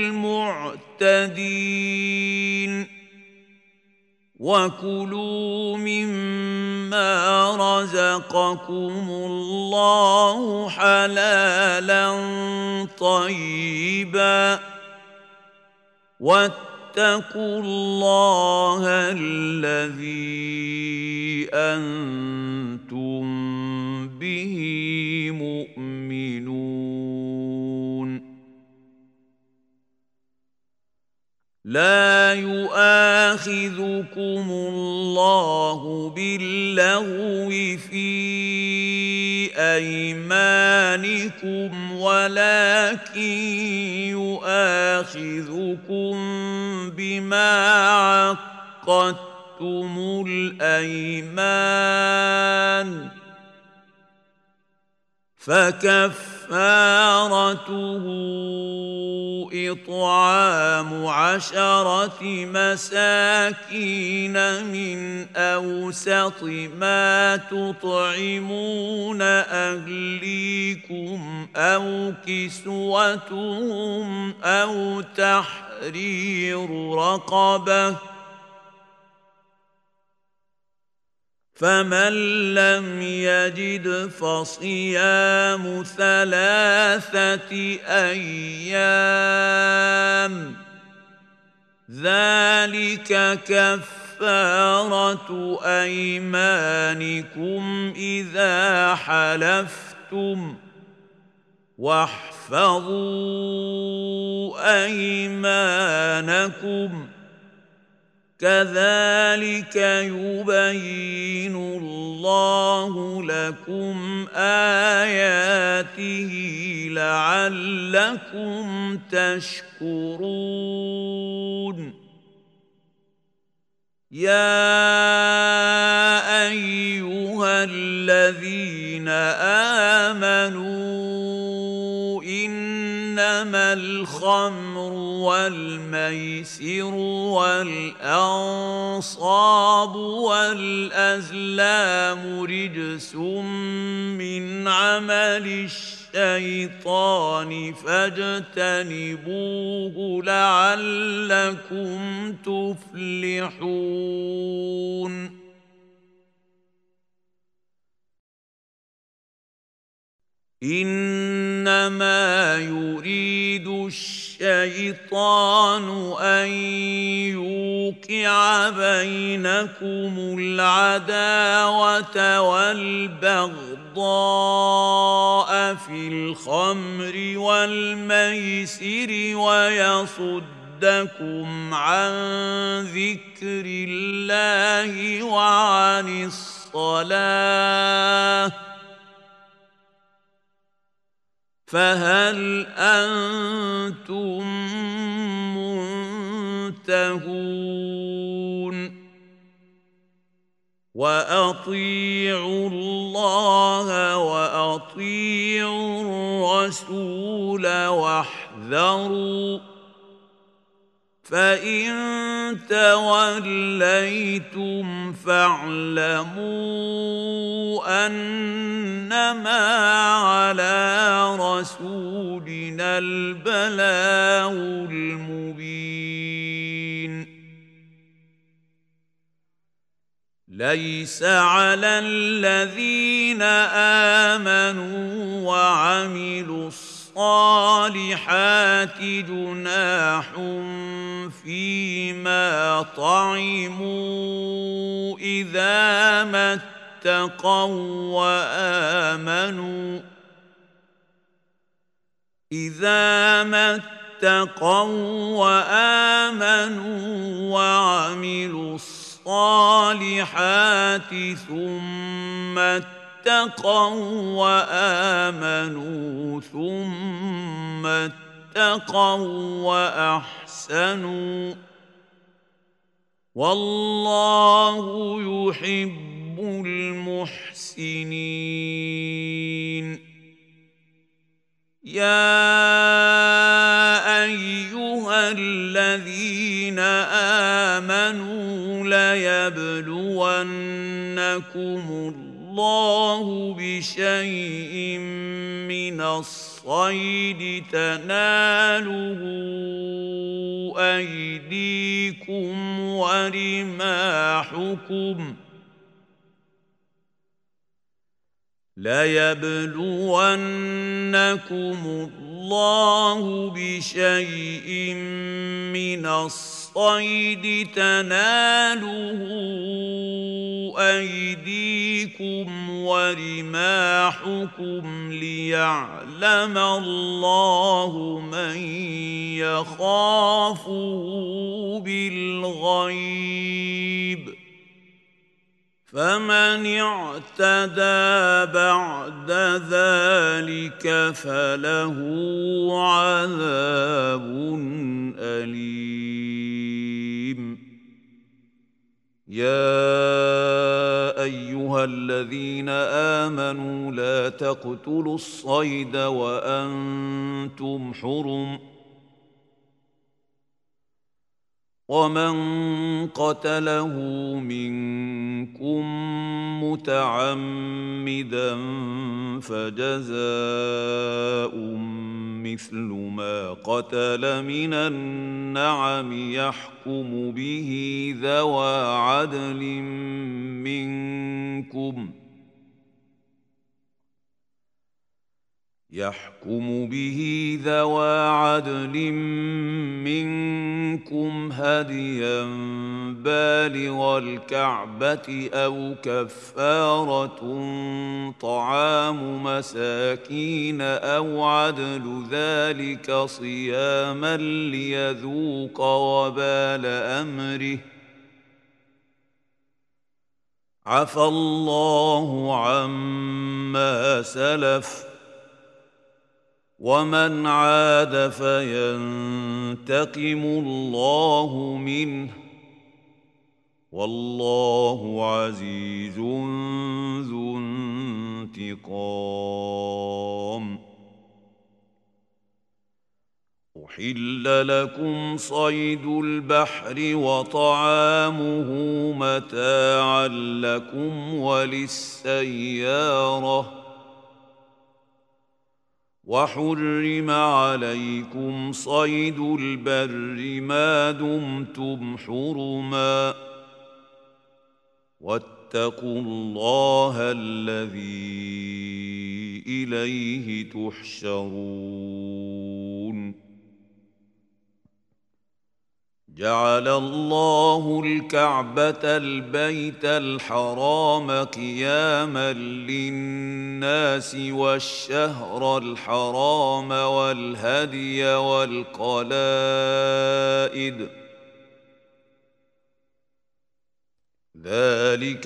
المعتدين وكلوا مما رزقكم الله حلالا طيبا واتقوا الله الذي أنتم به مؤمنون. لا يؤاخذكم الله باللغو في أيمانكم ولكن يؤاخذكم بما عقدتم الأيمان فكفارته إطعام 10 مساكين من أوسط ما تطعمون أهليكم أو كسوتهم أو تحرير رقبة، فمن لم يجد فصيام 3 أيام، ذلك كفارة أيمانكم إذا حلفتم، واحفظوا أيمانكم، كذلك يبين الله لكم آياته لعلكم تشكرون. يا أيها الذين آمنوا إنما الخمر والميسر والأنصاب والأزلام رجس من عمل الشيطان فاجتنبوه لعلكم تفلحون. إنما يريد الشيطان أن يوقع بينكم العداوة والبغضاء في الخمر والميسر ويصدكم عن ذكر الله وعن الصلاة، فهل أنتم منتهون؟ وأطيعوا الله وأطيعوا الرسول واحذروا، فإن توليتم فاعلموا أنما على رسولنا البلاغ المبين. ليس على الذين آمنوا وعملوا الصالحات جناح فيما طعموا إذا ما اتقوا وآمنوا وعملوا الصالحات ثم اتقوا وآمنوا ثم اتقوا وأحسنوا، والله يحب المحسنين. يا أيها الذين آمنوا ليبلونكم الله بشيء من الصيد تناله أيديكم ورماحكم، ليبلونكم الله بشيء من الصيد تناله أيديكم ورماحكم ليعلم الله من يخافه بالغيب فمن اعتدى بعد ذلك فله عذاب أليم. يا أيها الذين آمنوا لا تقتلوا الصيد وأنتم حرم ومن قتله منكم متعمدا فجزاء مثل ما قتل من النعم يحكم به ذوى عدل منكم هديا بالغ الكعبة أو كفارة طعام مساكين أو عدل ذلك صياما ليذوق وبال أمره عفى الله عما سلف ومن عاد فينتقم الله منه والله عزيز ذو انتقام. أحل لكم صيد البحر وطعامه متاعا لكم وللسيارة وحرم عليكم صيد البر ما دمتم حرما واتقوا الله الذي إليه تحشرون. جعل الله الكعبة البيت الحرام قياما للناس والشهر الحرام والهدي والقلائد ذلك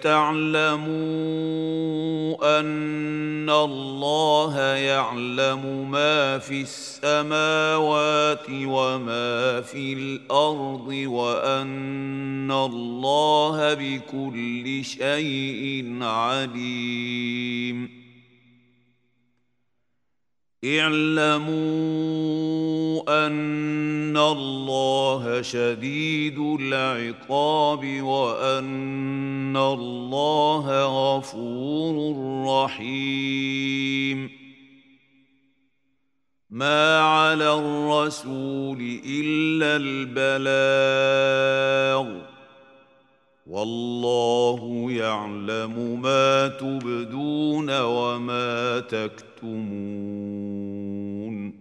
لتعلموا أن الله يعلم ما في السماوات وما في الأرض وأن الله بكل شيء عليم. اعلموا أن الله شديد العقاب وأن الله غفور رحيم. ما على الرسول إلا البلاغ والله يعلم ما تبدون وما تكتمون.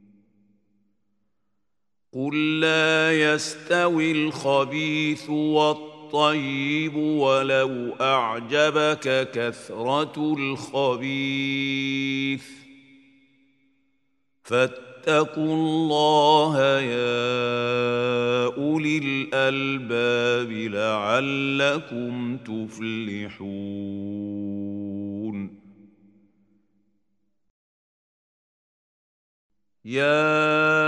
قل لا يستوي الخبيث والطيب ولو أعجبك كثرة الخبيث فاتقوا الله يا أولي الألباب لعلكم تفلحون. يا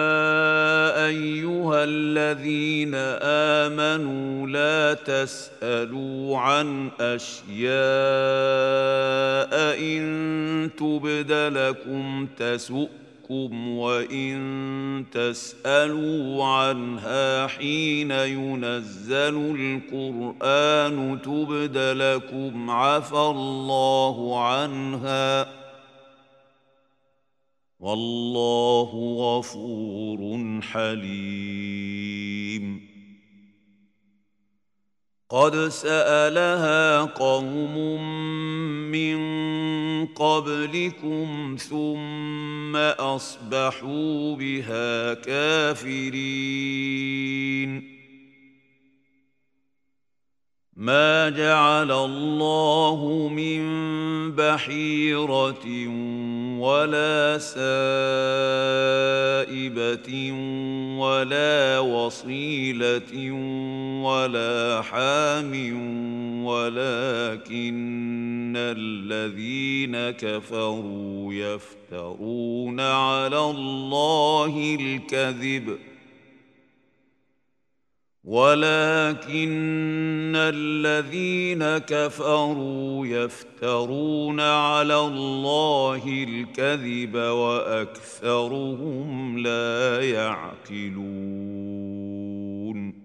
أيها الذين آمنوا لا تسألوا عن أشياء إن تبد لكم تسؤكم وإن تسألوا عنها حين ينزل القرآن تبد لكم عفى الله عنها والله غفور حليم. قد سألها قوم من قبلكم ثم أصبحوا بها كافرين. ما جعل الله من بحيرة ولا سائبة ولا وصيلة ولا حام ولكن الذين كفروا يفترون على الله الكذب ولكن الذين كفروا يفترون على الله الكذب وأكثرهم لا يعقلون.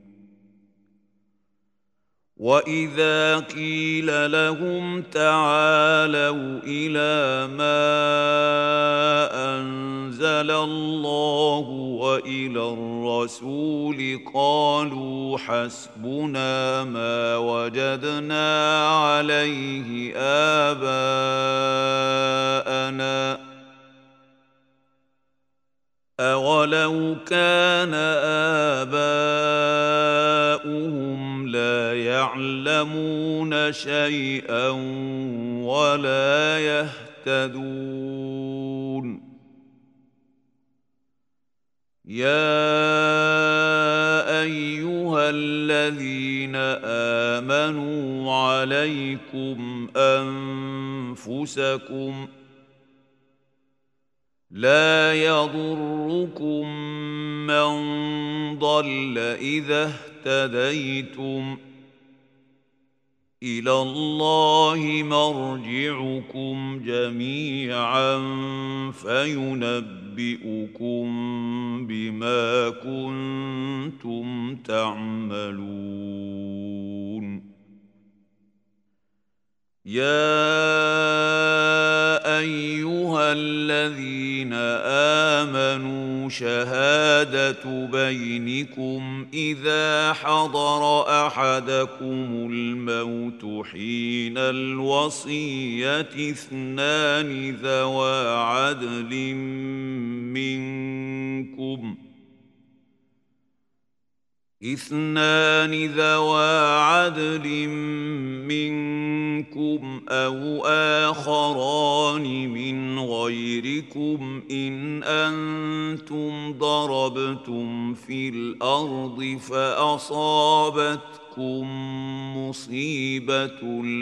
وإذا قيل لهم تعالوا إلى ما أنزل الله وإلى الرسول قالوا حسبنا ما وجدنا عليه آباءنا أولو كان آباؤهم لا يعلمون شيئا ولا يهتدون. يا أيها الذين آمنوا عليكم أنفسكم لا يضركم من ضل إذا اهتديتم إلى الله مرجعكم جميعا فينبئكم بما كنتم تعملون. يا أيها الذين آمنوا شهادة بينكم إذا حضر أحدكم الموت حين الوصية اثنان ذوى عدل منكم أو آخران من غيركم إن أنتم ضربتم في الأرض فأصابتكم مصيبة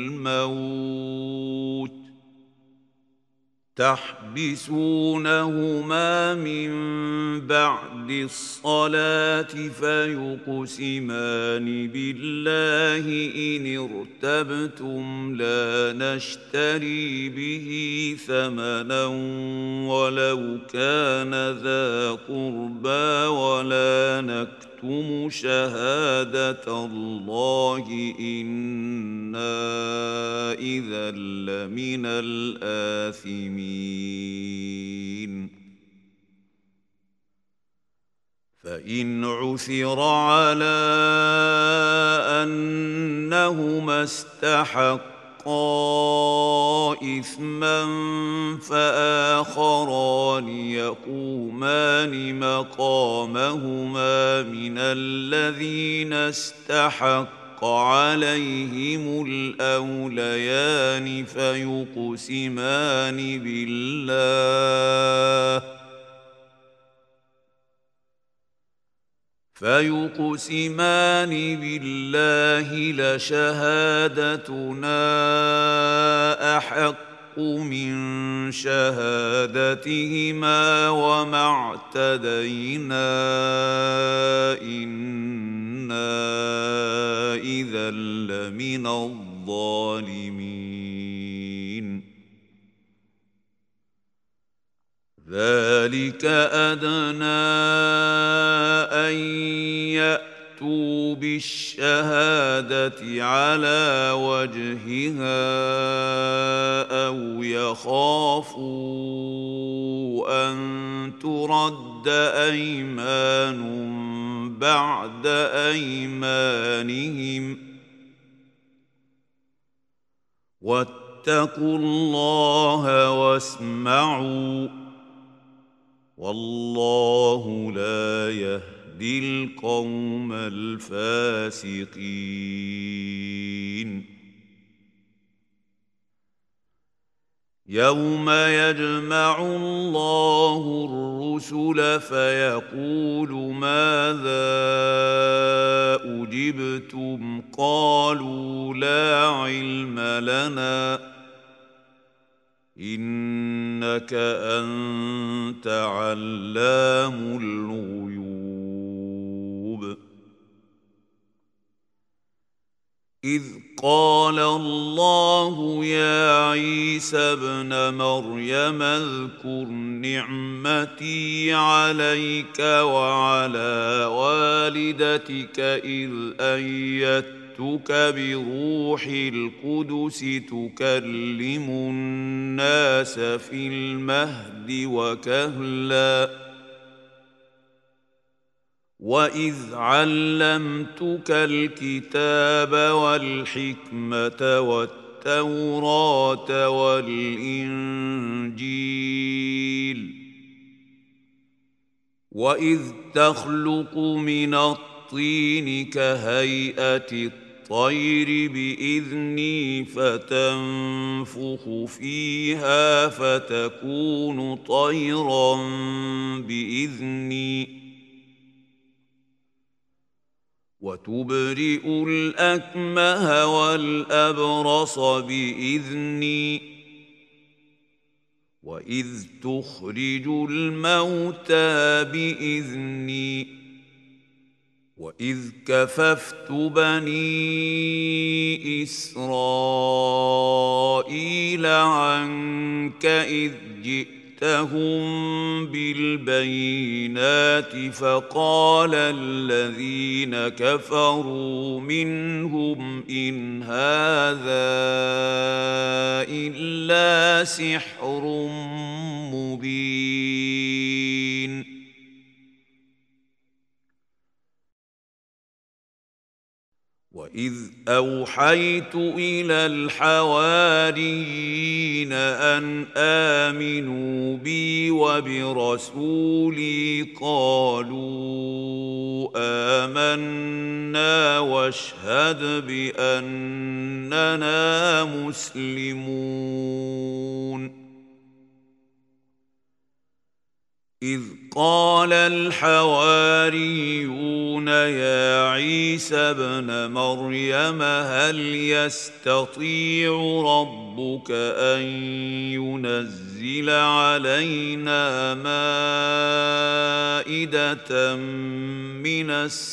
الموت تحبسونهما من بعد الصلاة فيقسمان بالله إن ارتبتم لا نشتري به ثمنا ولو كان ذا قربى ولا نكتم شهادة الله إنا إذا لمن الآثمين. فإن عثر على أنهما استحقا إثما فآخران يقومان مقامهما من الذين استحق عليهم الأوليان فيقسمان بالله لشهادتنا أحق من شهادتهما وما اعتدينا إنا إذا لمن الظالمين. ذلك أدنى أن يأتوا بالشهادة على وجهها أو يخافوا أن ترد أيمان بعد أيمانهم واتقوا الله واسمعوا والله لا يهدي القوم الفاسقين يوم يجمع الله الرسل فيقول ماذا أجبتم قالوا لا علم لنا إنك أنت علام الغيوب إذ قال الله يا عيسى ابن مريم اذكر نعمتي عليك وعلى والدتك إذ أيدتك بروح القدس تكلم الناس في المهد وكهلاً وإذ علمتك الكتاب والحكمة والتوراة والإنجيل وإذ تخلق من الطين كهيئة الطير بإذني فتنفخ فيها فتكون طيرا بإذني وتبرئ الأكمه والأبرص بإذني وإذ تخرج الموتى بإذني وإذ كففت بني إسرائيل عنك إذ جئتهم بالبينات فقال الذين كفروا منهم إن هذا إلا سحر مبين وإذ أوحيت إلى الحواريين أن آمنوا بي وبرسولي قالوا آمنا واشهد بأننا مسلمون إذ قال الحواريون يا عيسى ابن مريم هل يستطيع ربك أن ينزل علينا مائدة من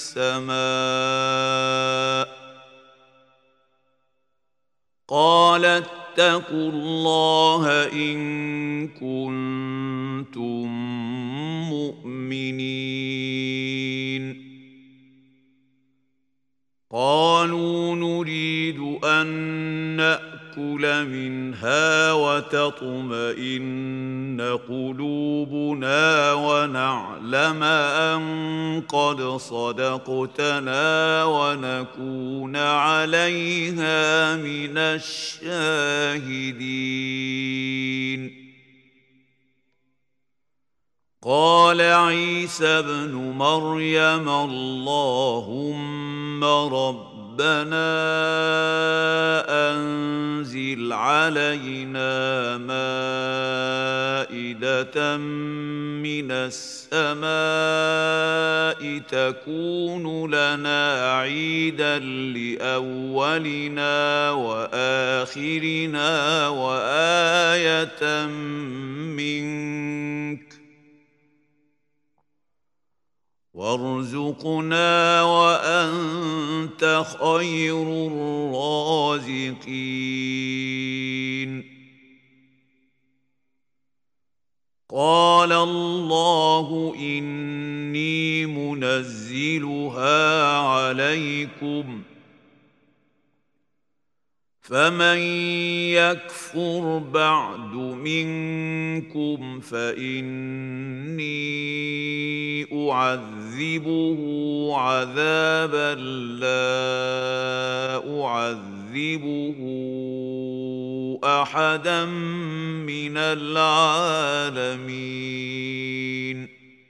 السماء قال اتقوا الله إن كنتم مؤمنين قالوا نريد أن نأكل منها وتطمئن قلوبنا ونعلم أن قد صدقتنا ونكون عليها من الشاهدين قال عيسى ابن مريم اللهم ربنا أنزل علينا مائدة من السماء تكون لنا عيدا لأولنا وآخرنا وآية منك وارزقنا وأنت خير الرازقين قال الله إني منزلها عليكم فمن يكفر بعد منكم فإني أعذبه عذابا لا أعذبه أحدا من العالمين.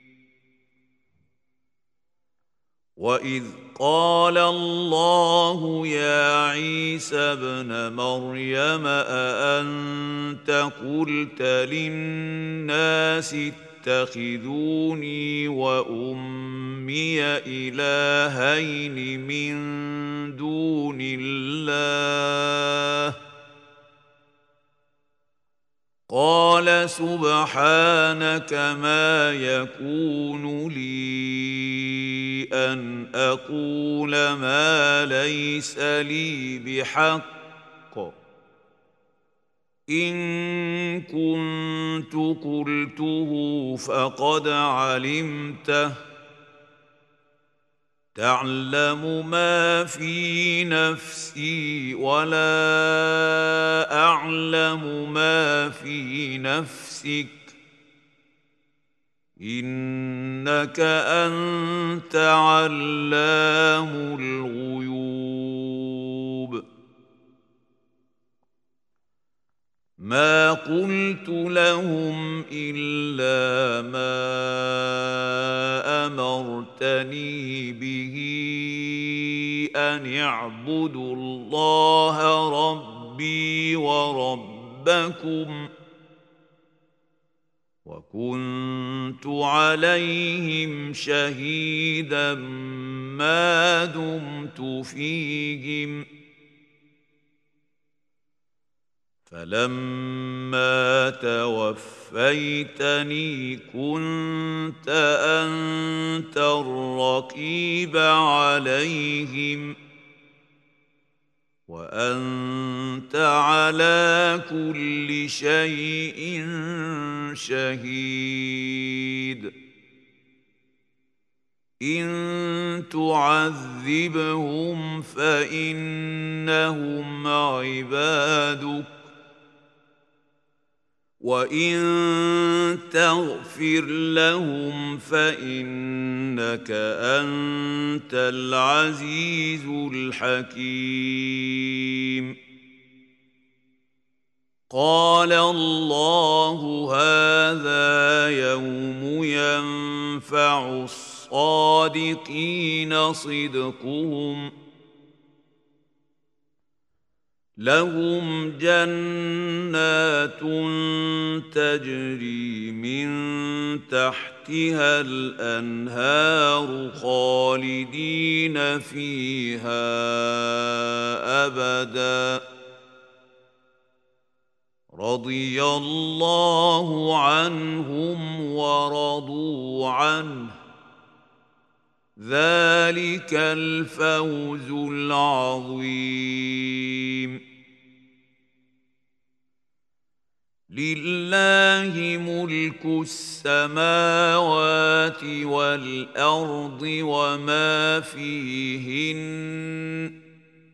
وإذ قال الله يا عيسى ابن مريم أأنت قلت للناس اتخذوني وأمي إلهين من دون الله قال سبحانك ما يكون لي أن أقول ما ليس لي بحق إن كنت قلته فقد علمته تعلم ما في نفسي ولا أعلم ما في نفسك إنك أنت علام الغيوب. ما قلت لهم إلا ما أمرتني به أن اعبدوا الله ربي وربكم وكنت عليهم شهيدا ما دمت فيهم فلما توفيتني كنت أنت الرقيب عليهم وأنت على كل شيء شهيد. إن تعذبهم فإنهم عبادك وإن تغفر لهم فإنك أنت العزيز الحكيم. قال الله هذا يوم ينفع الصادقين صدقهم لهم جنات تجري من تحتها الأنهار خالدين فيها أبدا رضي الله عنهم ورضوا عنه ذلك الفوز العظيم. لله ملك السماوات والأرض وما فيهن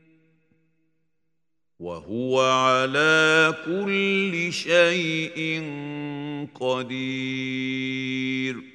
وهو على كل شيء قدير.